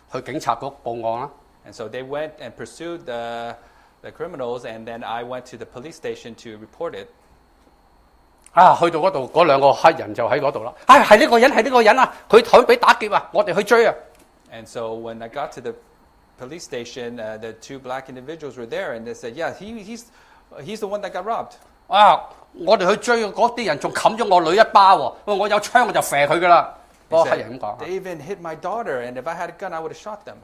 去警察局報案啦。 And so they went and pursued the, the criminals, and then I went to the police station to report it. 啊，去到嗰度，嗰兩個黑人就喺嗰度啦。唉、哎，係呢個人，係呢個人啊！佢頭俾打劫啊！我哋去追啊！ And so when I got to the police station, uh, the two black individuals were there, and they said, "Yeah, he, he's he's the one that got robbed." 啊，我哋去追嗰啲人仲冚咗我女一巴喎！我有槍我就射佢噶啦。嗰 He 個黑人咁 said, 講。 "They even hit my daughter, and if I had a gun, I would have shot them."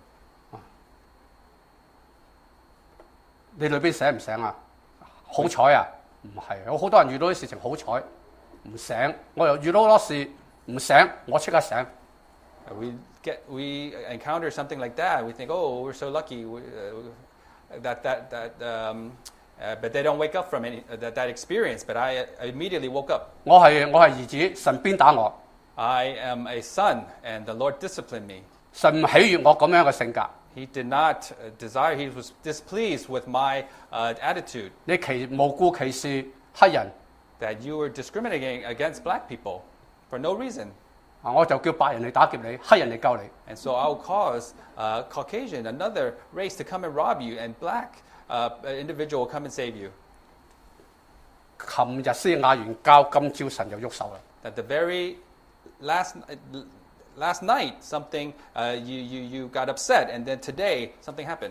你裏邊醒唔醒啊？好彩啊！唔係，有好多人遇到啲事情好彩唔醒，我又遇到好多事唔醒，我即刻醒。 Uh, We get we encounter something like that. We think, "Oh, we're so lucky we, uh, that that that." Um, uh, but they don't wake up from any, uh, that that experience. But I, I immediately woke up. 我係我係兒子，神鞭打我， I am a son, and the Lord disciplined me. 神唔喜悦我咁樣嘅性格。 He did not uh, desire. He was displeased with my uh, attitude 你歧無故歧視黑人 that you were discriminating against black people for no reason. 啊，我就叫白人嚟打劫你，黑人嚟救你。 And so I'll cause uh, Caucasian, another race, to come and rob you, and black uh, individual will come and save you. 琴日先嗌完交，今朝神就喐手啦。 That the very last last night something uh, you, you you got upset, and then today something happened.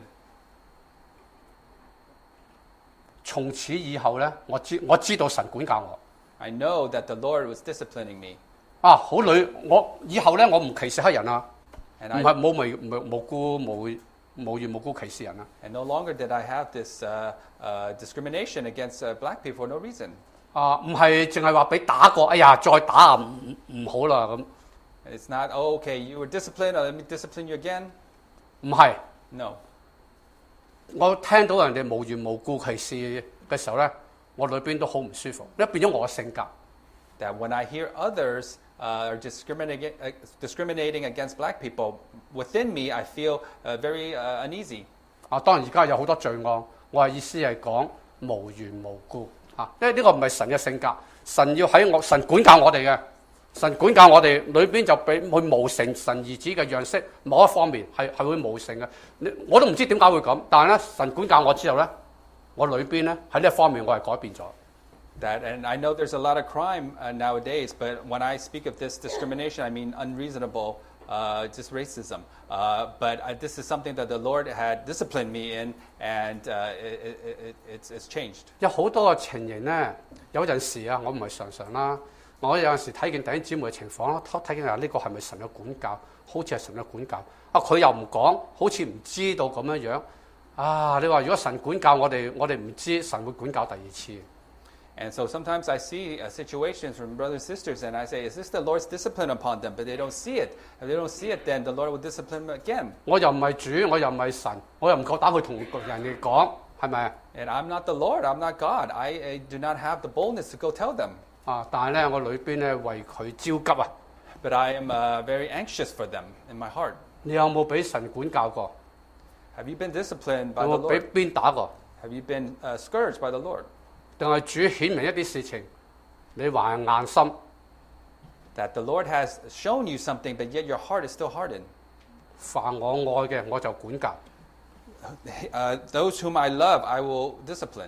從此以後咧，我知我知道神管教我。 I know that the Lord was disciplining me, 啊，好女，我以後咧我唔歧視黑人啦， and 唔 I 係冇無無無辜無無緣無故歧視人啦。 and no longer did I have this uh, uh, discrimination against uh, black people for no reason. 啊，唔係淨係話俾打過，哎呀再打啊唔唔好啦咁， It's not, oh, okay, you were disciplined, oh, let me discipline you again. 唔係。 No. 我聽到人哋無緣無故歧視嘅時候咧，我裏邊都好唔舒服，因為變咗我嘅性格。 That when I hear others uh, are discriminating, uh, discriminating against black people, within me I feel uh, very uh, uneasy. 啊，當然而家有好多罪案，我係意思係講無緣無故嚇，因為呢個唔係神嘅性格，神要喺我神管教我哋嘅，神管教我哋裏邊就俾去模成神兒子嘅樣式，某一方面係係會模成嘅。你我都唔知點解會咁，但係咧神管教我之後咧，我裏邊咧喺呢一方面我係改變咗。 That, and I know there's a lot of crime uh, nowadays, but when I speak of this discrimination, I mean unreasonable, uh, just racism. Uh, but I, this is something that the Lord had disciplined me in, and uh, it, it, it, it's, it's changed. 有好多嘅情形咧，有陣時啊，我唔係常常啦，我有陣時睇見弟兄姊妹嘅情況啦，睇見啊呢個係咪神嘅管教？好似係神嘅管教，啊佢又唔講，好似唔知道咁樣樣。啊，你話如果神管教我哋，我哋唔知神會管教第二次。 And so sometimes I see uh, situations from brothers and sisters, and I say, is this the Lord's discipline upon them? But they don't see it. If they don't see it, then the Lord will discipline them again. 我又唔係主，我又唔係神，我又唔夠膽去同人哋講，係咪？ And I'm not the Lord, I'm not God. I, I do not have the boldness to go tell them. 啊，但係咧，我裏邊咧為佢焦急啊！ But I am uh, very anxious for them in my heart. 你有冇俾神管教過？ Have you been disciplined by 有 the 冇俾 Lord? 鞭打過？ Have you been uh, scourged by the Lord? 定係主顯明一啲事情，你還係硬心？ That the Lord has shown you something, but yet your heart is still hardened. 凡我愛嘅，我就管教。 Uh, those whom I love, I will discipline.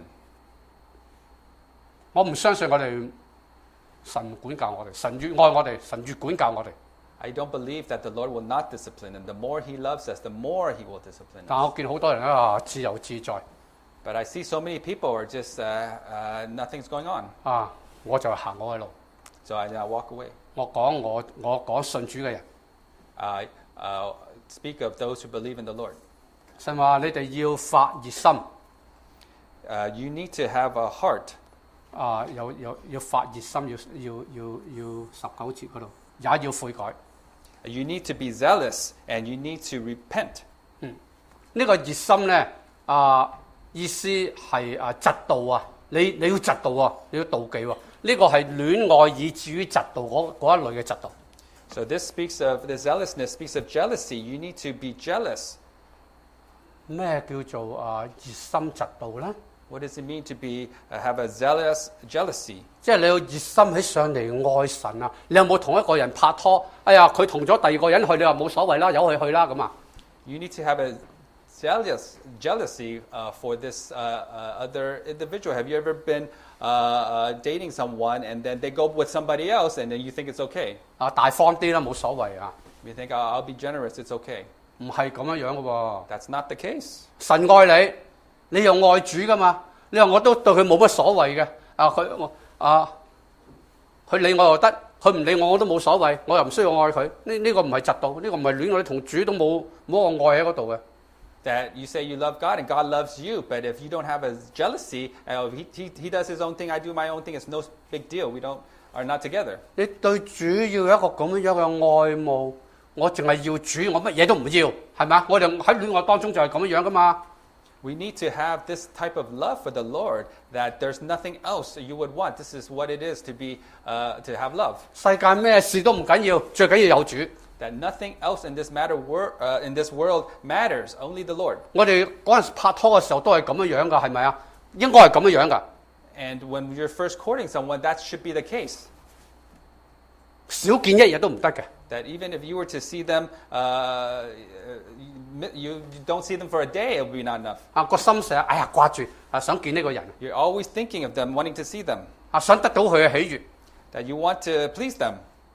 我唔相信我哋神管教我哋，神越愛我哋，神越管教我哋。 I don't believe that the Lord will not discipline, and the more He loves us, the more He will discipline 但 us. 我見好多人啊自由自在 But I see so many people are just, uh, uh, nothing's going on. 啊，我就行我嘅路。 So I now walk away. 我講我我講信主嘅人， I uh, speak of those who believe in the Lord. 神話你哋要發熱心 Uh, you need to have a heart. 啊，有有要發熱心，要要要要十九節嗰度，也要悔改。 You need to be zealous, and you need to repent. 呢個熱心咧啊，意思係啊嫉妒啊，你你要嫉妒啊，你要妒忌喎。呢個係戀愛以至於嫉妒嗰嗰一類嘅嫉妒。 So this speaks of the zealousness, speaks of jealousy. You need to be jealous. 咩叫做啊熱心嫉妒咧？ What does it mean to be uh, have a zealous jealousy? 即係你要熱心起上嚟愛神啊！你有冇同一個人拍拖？哎呀，佢同咗第二個人去，你話冇所謂啦，由佢去啦咁啊！ You need to have a jealous jealousy uh, for this uh, uh, other individual. Have you ever been uh, uh, dating someone and then they go with somebody else and then you think it's okay? 啊，大方啲啦，冇所謂啊， You think I'll, I'll be generous, it's okay. 唔係咁樣樣嘅喎。 That's not the case. 神愛你，你又愛主噶嘛？你話我都對佢冇乜所謂嘅，啊佢我啊佢理我又得，佢唔理我我都冇所謂，我又唔需要愛佢。呢呢個唔係嫉妒，呢個唔係戀愛，你同主都冇冇個愛喺嗰度嘅。 That you say you love God and God loves you, but if you don't have a jealousy, uh, he, he, he does his own thing, I do my own thing, it's no big deal. We don't are not together. 你對主要有一個咁樣嘅愛慕，我淨係要主，我乜嘢都唔要，係咪啊？我哋喺戀愛當中就係咁樣樣噶嘛。 We need to have this type of love for the Lord that there's nothing else you would want. This is what it is to be uh, to have love. 世界咩事都唔緊要，最緊要有主。 That nothing else in this matter wor- uh, in this world matters. Only the Lord. 我哋嗰陣時拍拖嘅時候都係咁樣樣噶，係咪啊？應該係咁樣樣噶。 And when you're first courting someone, that should be the case. 少見一日都唔得嘅。 That even if you were to see them, uh, you, you don't see them for a day, it would be not enough. 啊，個心成日哎呀掛住啊，想見呢個人， You're always thinking of them, wanting to see them. 啊想得到佢嘅喜悅。 That you want to please them.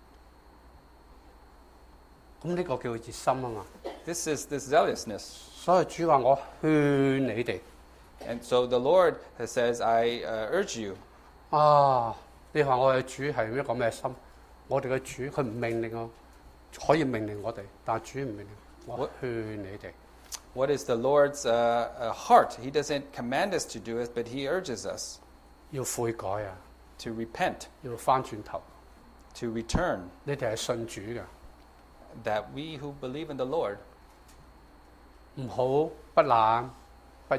咁呢個叫熱心啊嘛。 This is this zealousness. 所以主話我勸你哋 And so the Lord says, I uh, urge you. 啊，你話我嘅主係一個咩心？我哋嘅主佢唔命令我，可以命令我哋，但係主唔命令我勸你哋。 What is the Lord's uh, uh, heart? He doesn't command us to do it, but He urges us 要悔改啊， to repent, 要翻轉頭。 to return. 你哋係信主嘅， That we who believe in the Lord, 唔好不冷不熱。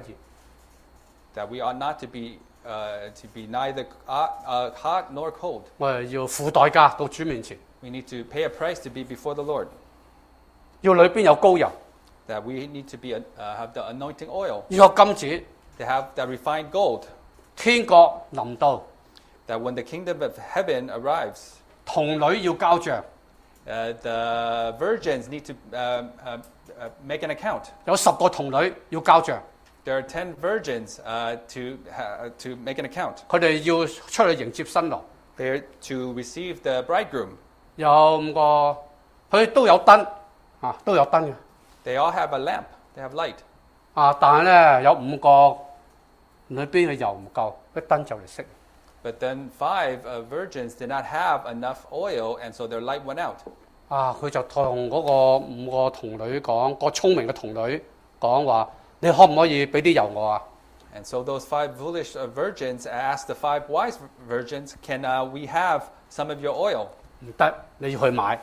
that we ought not to be uh, to be neither uh, uh, hot nor cold. 我哋要付代價到主面前， We need to pay a price to be before the Lord. 要裏邊有膏油， That we need to be uh, have the anointing oil, 要有金子， to have the refined gold. 天國臨到， That when the kingdom of heaven arrives, 童女要交帳， uh, the virgins need to uh, uh, uh, make an account. 有十個童女要交帳， There are ten virgins uh, to uh, to make an account. 佢哋要出去迎接新郎。 They're to receive the bridegroom. 有五個，佢都有燈啊，都有燈嘅 They all have a lamp. They have light. 啊，但係咧有五個裏邊嘅油唔夠，啲燈就嚟熄。 But then five uh, virgins did not have enough oil, and so their light went out. 啊，佢就同嗰個五個童女講，個聰明嘅童女講話：你可唔可以俾啲油我啊？ And so those five foolish uh, virgins asked the five wise virgins, "Can uh, we have some of your oil?" 唔得，你要去買，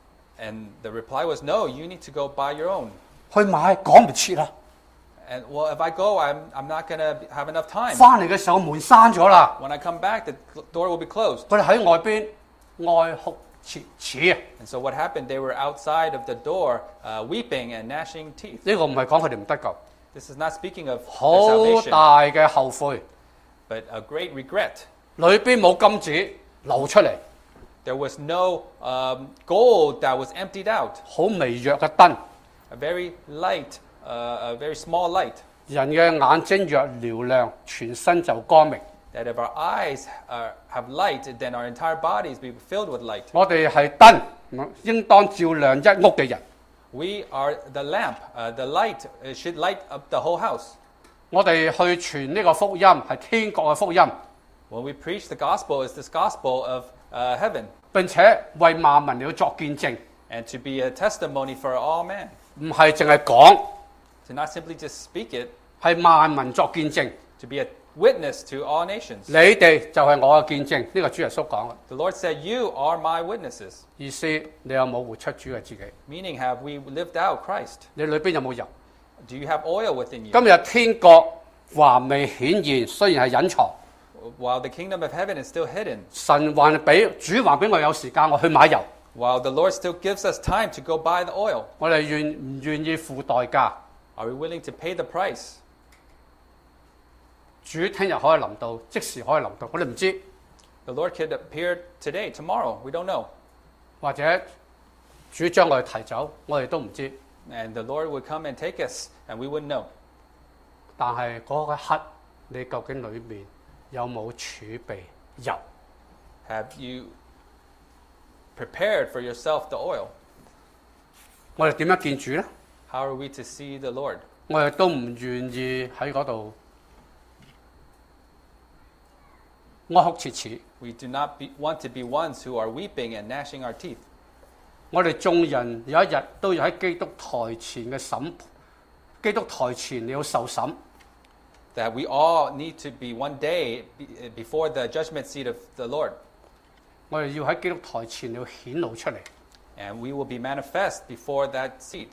And the reply was, "No, you need to go buy your own." 去買趕唔切啦。 And well, if I go, I'm I'm not gonna have enough time. 翻嚟嘅時候門閂咗啦， When I come back, the door will be closed. 佢哋喺外邊哀哭切齒啊！ And so what happened? They were outside of the door, uh, weeping and gnashing teeth. 呢個唔係講佢哋唔得救， This is not speaking of their 好 salvation, 大嘅後悔， but a great regret. 裏邊冇金子流出嚟， There was no um, gold that was emptied out. 好微弱嘅燈， A very light, uh, a very small light. 人嘅眼睛若嘹亮，全身就光明。 That if our eyes are, have light, then our entire bodies be filled with light. 我哋係燈，應當照亮一屋嘅人。 We are the lamp. Uh, the light uh, should light up the whole house. 我哋去傳呢個福音係天國嘅福音， When we preach the gospel, it's this gospel of uh, heaven, 並且為萬民了作見證， and to be a testimony for all men. 唔係淨係講， To not simply just speak it, 係萬民作見證。 to be a witness to all nations. 你哋就係我嘅見證，呢個主耶穌講嘅 The Lord said, "You are my witnesses." 意思。你有冇活出主嘅自己？ Meaning, have we lived out Christ? 你裏邊有冇油？ Do you have oil within you? 今日天國還未顯現，雖然係隱藏， While the kingdom of heaven is still hidden, 神還俾主還俾我有時間，我去買油。 while the Lord still gives us time to go buy the oil, 我哋願唔願意付代價？ are we willing to pay the price? 主聽日可以臨到，即時可以臨到，我哋唔知。 The Lord could appear today, tomorrow. We don't know. 或者主將我哋提走，我哋都唔知。 And the Lord would come and take us, and we wouldn't know. 但係嗰一刻，你究竟裏面有冇儲備油？ Have you prepared for yourself the oil? 我哋點樣見主呢？ How are we to see the Lord? 我哋都唔願意喺嗰度哀哭切齒。 We do not be, want to be ones who are weeping and gnashing our teeth. 我哋眾人有一日都要喺基督台前嘅審，基督台前你要受審。 That we all need to be one day be- before the judgment seat of the Lord. 我哋要喺基督台前你要顯露出嚟。 And we will be manifest before that seat.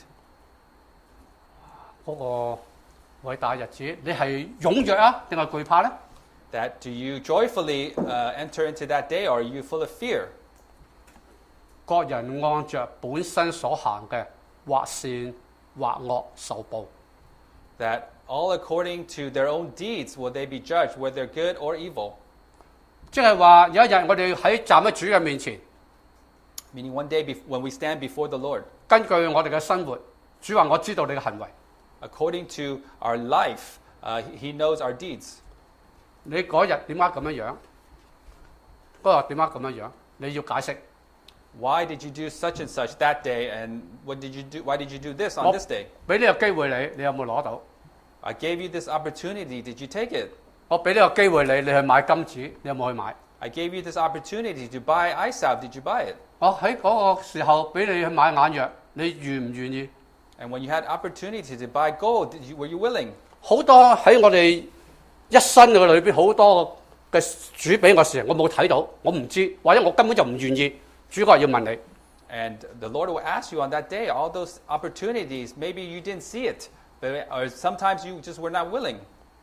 嗰個偉大日子，你係踴躍啊，定係懼怕呢？ That do you joyfully uh, enter into that day, or are you full of fear? 各人按着本身所行嘅，或善或惡受報。 That all according to their own deeds will they be judged, whether good or evil. 即係話有一日我哋喺站喺主嘅面前， Meaning one day bef- when we stand before the Lord, 根據我哋嘅生活，主話我知道你嘅行為。 according to our life, uh, He knows our deeds. 你嗰日點解咁樣樣？嗰日點解咁樣樣？你要解釋。 Why did you do such and such that day, and what did you do? Why did you do this on 我 this day? 俾呢個機會你，你有冇攞到？ I gave you this opportunity. Did you take it? 我俾呢個機會你，你去買金子，你有冇去買？ I gave you this opportunity to buy eye salve. Did you buy it? 我喺嗰個時候俾你去買眼藥，你願唔願意？ And when you had opportunity to buy gold, did you, were you willing? 好多喺我哋一生嘅裏邊，好多嘅主俾我時，我冇睇到，我唔知，或者我根本就唔願意。主角要問你， And the Lord will ask you on that day, all those opportunities, maybe you didn't see it, but, or sometimes you just were not willing.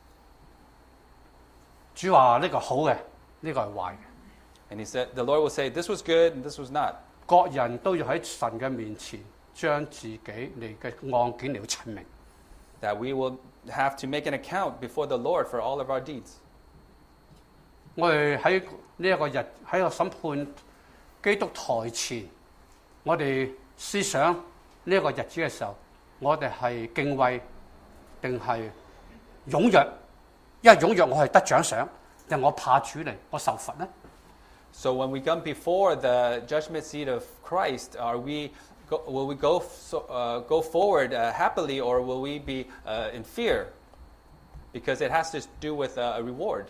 主話呢個好嘅，呢個係壞嘅。 And he said, the Lord will say, this was good and this was not. 各人都要喺神嘅面前將自己嚟嘅案件嚟陳明。 That we will have to make an account before the Lord for all of our deeds. 我哋喺呢一個日喺個審判基督台前，我哋思想呢一個日子嘅時候，我哋係敬畏定係踴躍？因為踴躍我係得獎賞，定我怕主嚟，我受罰呢？ So when we come before the judgment seat of Christ, are we go, will we go so, uh, go forward uh, happily, or will we be uh, in fear? Because it has to do with uh, a reward.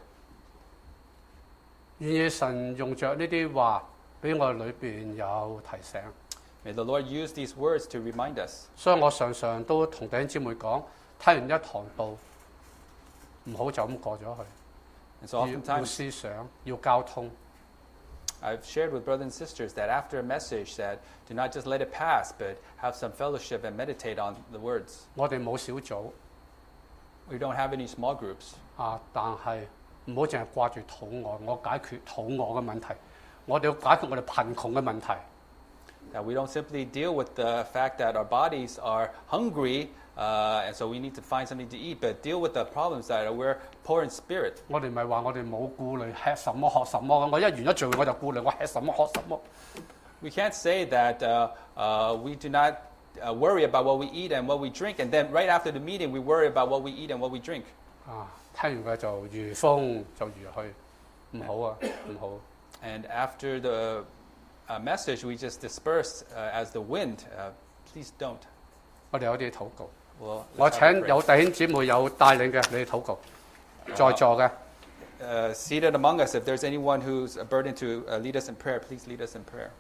願意神用着呢啲話俾我裏邊有提醒。 May the Lord use these words to remind us. 所以我常常都同弟兄姊妹講，睇完一堂道，唔好就咁過咗去， And so 要要 oftentimes 思想，要交通。 I've shared with brothers and sisters that after a message that do not just let it pass, but have some fellowship and meditate on the words. 我哋冇小組 We don't have any small groups. 啊，但係唔好淨係掛住肚餓，我解決肚餓嘅問題，我哋要解決我哋貧窮嘅問題。 That we don't simply deal with the fact that our bodies are hungry, uh, and so we need to find something to eat, but deal with the problems that we're poor in spirit. 我哋咪話我哋冇顧慮吃什麼學什麼咁，我一完咗聚會我就顧慮我吃什麼學什麼。 We can't say that uh, uh, we do not uh, worry about what we eat and what we drink, and then right after the meeting we worry about what we eat and what we drink. 啊，聽完佢就如風就如去，唔好啊，唔好。 And after the uh, message, we just disperse uh, as the wind. Uh, please don't. 我哋有啲禱告。 Well, 我 let's have 請 a prayer. 有弟兄姊妹有帶領嘅，你哋禱告。在座嘅， Uh, seated among us, if there's anyone who's a burden to uh, lead us in prayer, please lead us in prayer.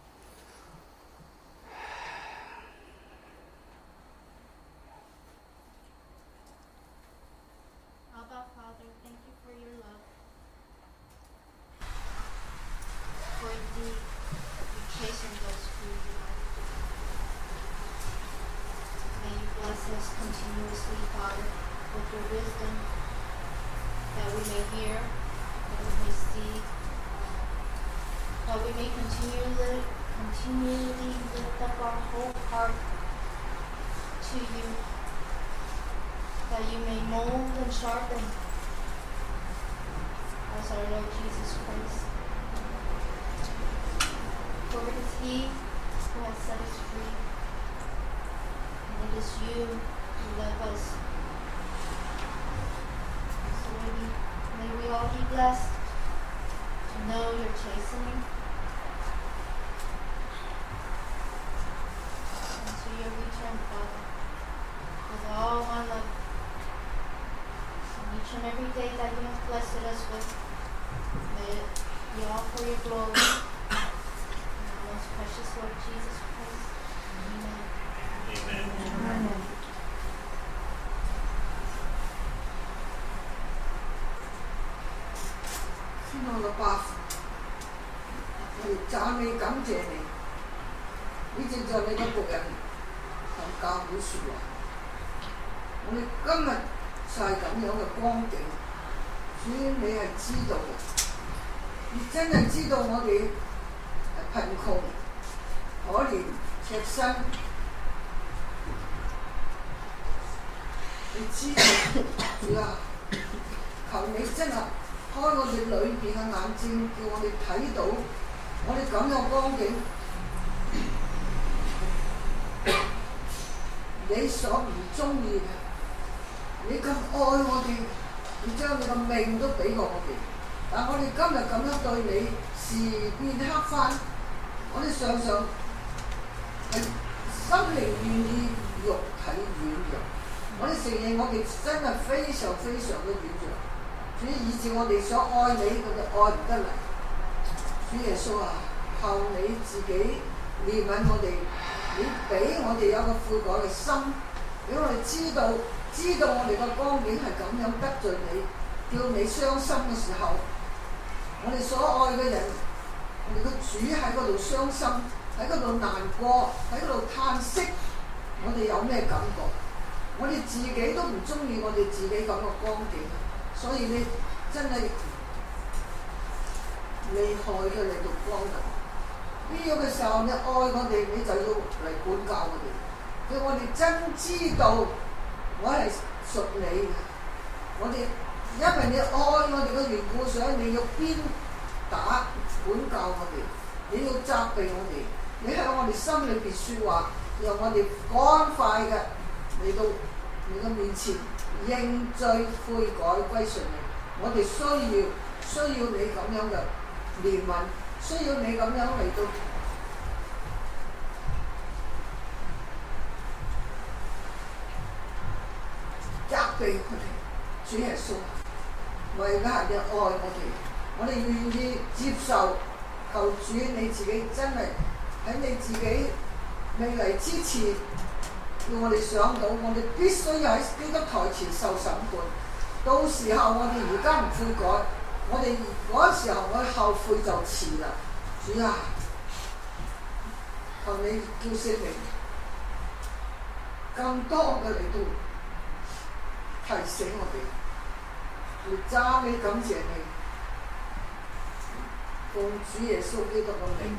Abba, Father, thank you for your love. For indeed, you chasten those who you love. May you bless us continuously, Father, with your wisdom, that we may hear, that we may see, that we may continually, continually lift up our whole heart to you, that you may mold and sharpen as our Lord Jesus Christ. For it is He who has set us free. And it is you who love us. So may we, may we all be blessed to know your chastening. And to your return, Father, with all my love. And each and every day that you have blessed us with, may it be all for your glory. In our most precious Lord Jesus Christ. Amen. Amen. Amen. 天父嘅爸父，我哋讚美感謝你，你藉著你嘅僕人同教會説話，我哋今日就係咁樣嘅光景，主你係知道嘅，你真係知道我哋係貧窮、可憐、赤身，你知道，主啊，求你真係〜開我哋裏邊嘅眼睛，叫我哋睇到我哋咁樣光景，你所唔中意嘅，你咁愛我哋，你將你個命都俾過我哋，但我哋今日咁樣對你，時變黑翻，我哋常常係心靈願意，肉體軟弱，我哋承認我哋真係非常非常嘅軟弱。主以致我哋想愛你，我哋愛唔得嚟。主耶穌啊，求你自己憐憫我哋，你俾我哋有個悔改嘅心，俾我哋知道，知道我哋個光景係咁樣得罪你，叫你傷心嘅時候，我哋所愛嘅人，我哋個主喺嗰度傷心，喺嗰度難過，喺嗰度嘆息，我哋有咩感覺？我哋自己都唔中意我哋自己咁嘅光景。所以你真係厲害嘅嚟到光臨，必要嘅時候你愛我哋，你就要嚟管教我哋，叫我哋真知道我係屬你嘅。我哋因為你愛我哋嘅緣故，所以你要鞭打管教我哋，你要責備我哋，你喺我哋心裏邊説話，讓我哋趕快嘅嚟到你嘅面前。認罪悔改歸順你，我哋需要需要你咁樣嘅憐憫，需要你咁樣嚟到責備我哋。主耶穌，為嘅係你愛我哋，我哋願意接受，求主你自己真係喺你自己未嚟之前。叫我哋想到，我哋必須要喺基督台前受審判。到時候我哋而家唔悔改，我哋嗰時候我哋後悔就遲啦。主啊，求你叫聖靈更多嘅嚟到提醒我哋，嚟讚美感謝你，奉主耶穌基督嘅名。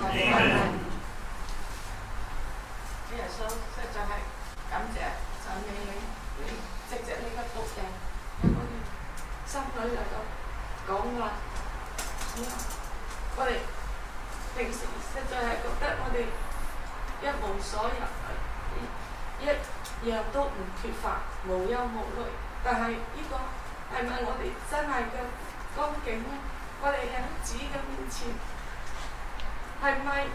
主耶穌，實在係感謝讚美你，你藉著你嘅僕人喺我哋心裏嚟到講話。我哋平時實在係覺得我哋一無所有，一樣都唔缺乏，無憂無慮。但係呢個係咪我哋真係嘅光景咧？我哋喺主嘅面前係咪？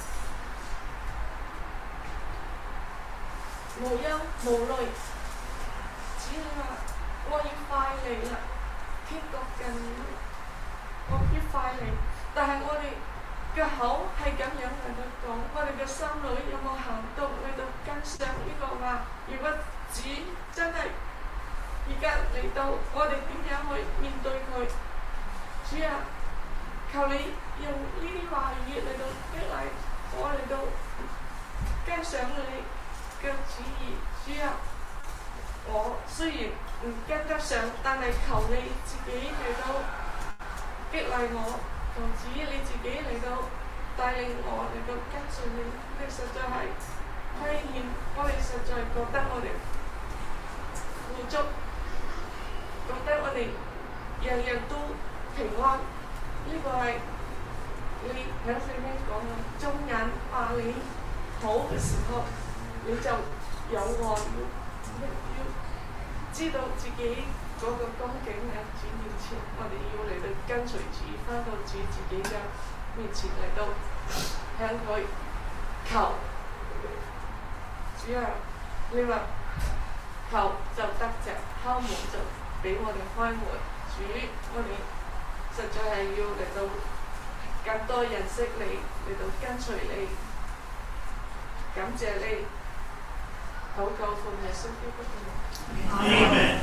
無憂無慮，主啊，我要快嚟啦，天國近了，我必快嚟。但係我哋嘅口係咁樣嚟到講，我哋嘅心裏有冇行動嚟到跟上呢個話？如果主真係而家嚟到，我哋點樣去面對佢？主啊，求你用呢啲話語嚟到激勵我嚟到跟上你嘅旨意。主啊，我雖然唔跟得上，但係求你自己嚟到激勵我，求主你自己嚟到帶領我嚟到跟隨你。你實在係虧欠，我哋實在覺得我哋富足，覺得我哋樣樣都平安。呢、這個係你喺聖經講嘅，眾人話你好嘅時候，你就有愛，要要知道自己嗰個光景喺主面前，我哋要嚟到跟隨主，翻到主自己嘅面前嚟到向佢求。主啊，你話求就得着，敲門就俾我哋開門。主，我哋實在係要嚟到更多認識你，嚟到跟隨你，感謝你。禱告奉耶穌基督嘅名。Amen.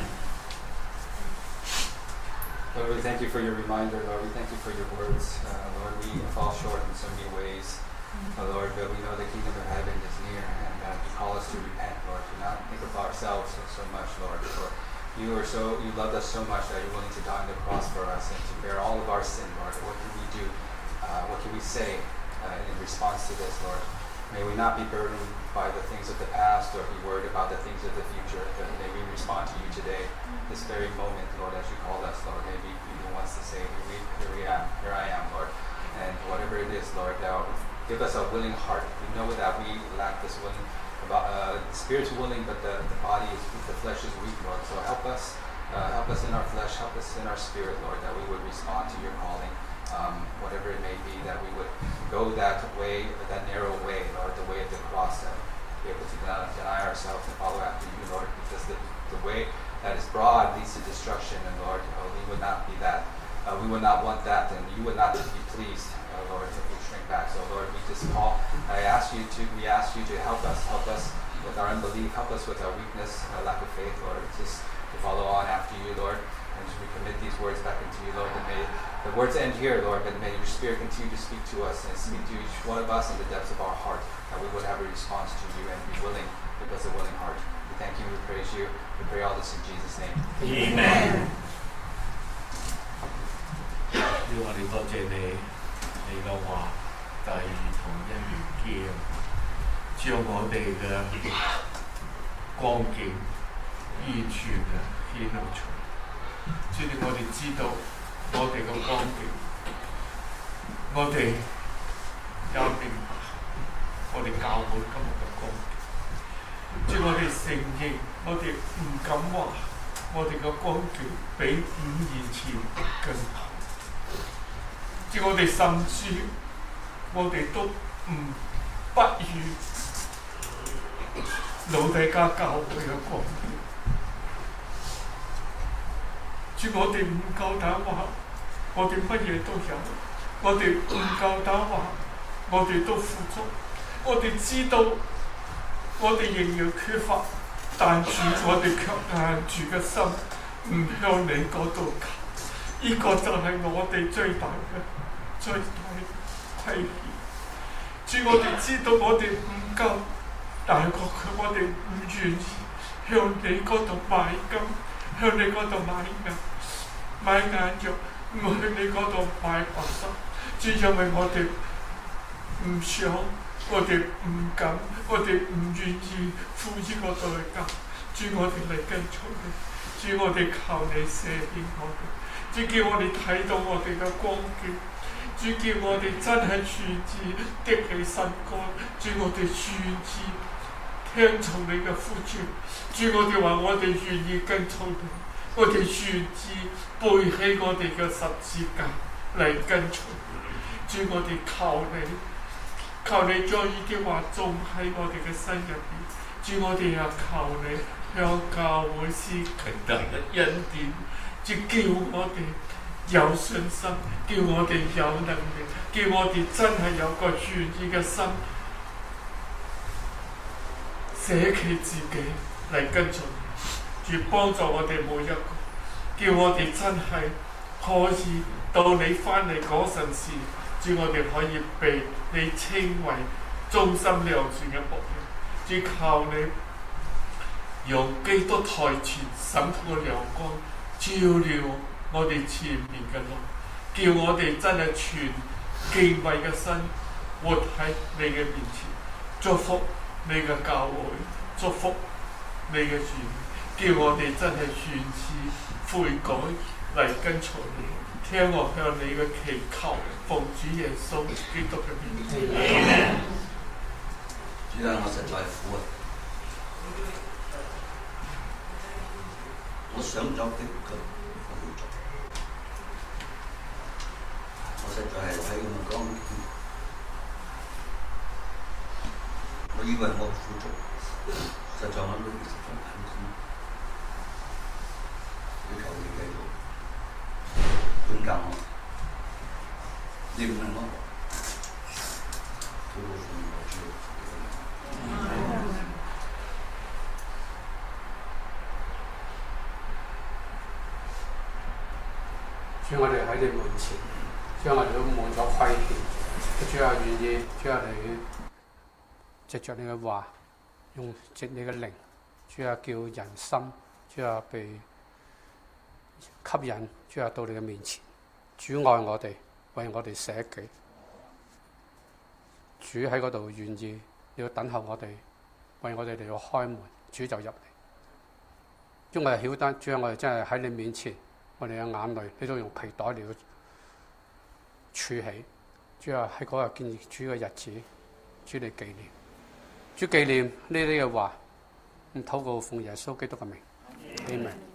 Lord, we thank you for your reminder. Lord, we thank you for your words. Uh, Lord, we fall short in so many ways. Uh, Lord, but we know the kingdom of heaven is near, and uh, you call us to repent, Lord, to not think of ourselves so, so much, Lord. For you are so, you loved us so much that you're willing to die on the cross for us and to bear all of our sin, Lord. What can we do? Uh, what can we say uh, in response to this, Lord? May we not be burdened by the things of the past or be worried about the things of the future, but may we respond to you today, this very moment, Lord, as you called us, Lord. May we be the ones to say, here, we, here we am, here I am, Lord. And whatever it is, Lord, now give us a willing heart. We know that we lack this willing, uh, the spirit's willing, but the, the body is weak, the flesh is weak, Lord. So help us, uh, help us in our flesh, help us in our spirit, Lord, that we would respond to your calling. Um, whatever it may be, that we would go that way, that narrow way, Lord, the way of the cross, and be able to deny, deny ourselves and follow after you, Lord, because the, the way that is broad leads to destruction, and Lord, uh, we would not be that. Uh, we would not want that, and you would not be pleased, uh, Lord, if we shrink back. So, Lord, we just call, I ask you to, we ask you to help us, help us with our unbelief, help us with our weakness, our lack of faith, Lord, just to follow on after you, Lord. And as we commit these words back into you, Lord, and may the words end here, Lord, but may your Spirit continue to speak to us and speak to each one of us in the depths of our heart, that we would have a response to you and be willing, give us a willing heart. We thank you, we praise you, we pray all this in Jesus' name. Amen. 要我哋多謝你，你嘅話就係如同一面鏡，將我哋嘅光景完全嘅顯露出嚟。主要我哋知道我哋嘅光景，我哋也明白我哋教會今日嘅光景。主，我哋承認，我哋唔敢話我哋嘅光景比五年前更好。主，我哋甚至我哋都唔不如老底家教會嘅光景。主，我哋唔夠膽話我哋乜嘢都有，我哋唔夠膽話我哋都富足，我哋知道我哋仍然缺乏，但主我哋卻硬住嘅心唔向你嗰度求，呢、這個就係我哋最大嘅最大嘅虧欠。主，我哋知道我哋唔夠，但係我我哋唔願意向你嗰度買金，向你嗰度買銀。買眼藥，唔去你嗰度買白汁。主，因為我哋唔想，我哋唔敢，我哋唔願意付呢個代價。主，我哋嚟跟隨你。主，我哋求你赦免我哋。主，叫我哋睇到我哋嘅光景。主，叫我哋真係全志的起身幹。主，我哋全志聽從你嘅呼召。主，我哋話我哋願意跟隨你。我哋全志背起我哋嘅十字架嚟跟隨主，我哋求你，求你將呢啲話種喺我哋嘅心入邊。主，我哋又求你向教會施極大嘅恩典，主，叫我哋有信心，叫我哋有能力，叫我哋真係有個願意嘅心，捨棄自己嚟跟隨。主，幫助我哋每一個，叫我哋真係可以到你翻嚟嗰陣時，主，我哋可以被你稱為忠心良善嘅僕人。主，求你用基督台前審判嘅亮光照亮我哋前面嘅路，叫我哋真係全敬畏嘅心活喺你嘅面前，祝福你嘅教會，祝福你嘅主。叫我哋真係全次悔改嚟跟隨你，聽我向你嘅祈求，奉主耶穌基督嘅名字。 主啊，我實在苦啊！ 我想咗的佢我冇做，我實在係喺咁嘅光景，我以為我苦做，實在我都其實仲很苦，要求你繼續管教我，你唔係我，佢會奉我主。 主，我哋喺你門前，主啊，我哋都滿咗虧欠，主啊，願意，主啊，你藉着你嘅話，用藉你嘅靈，主啊，叫人心，主啊，被吸引，主啊，到你嘅面前，主愛我哋，為我哋捨己，主喺嗰度願意，要等候我哋，為我哋嚟到開門，主就入嚟。主，我哋曉得，主啊，我哋真係喺你面前。我哋嘅眼淚，你都用皮袋嚟到儲起。主啊，喺嗰日見主嘅日子，主嚟紀念，主紀念呢啲嘅話，咁禱告奉耶穌基督嘅名，阿們。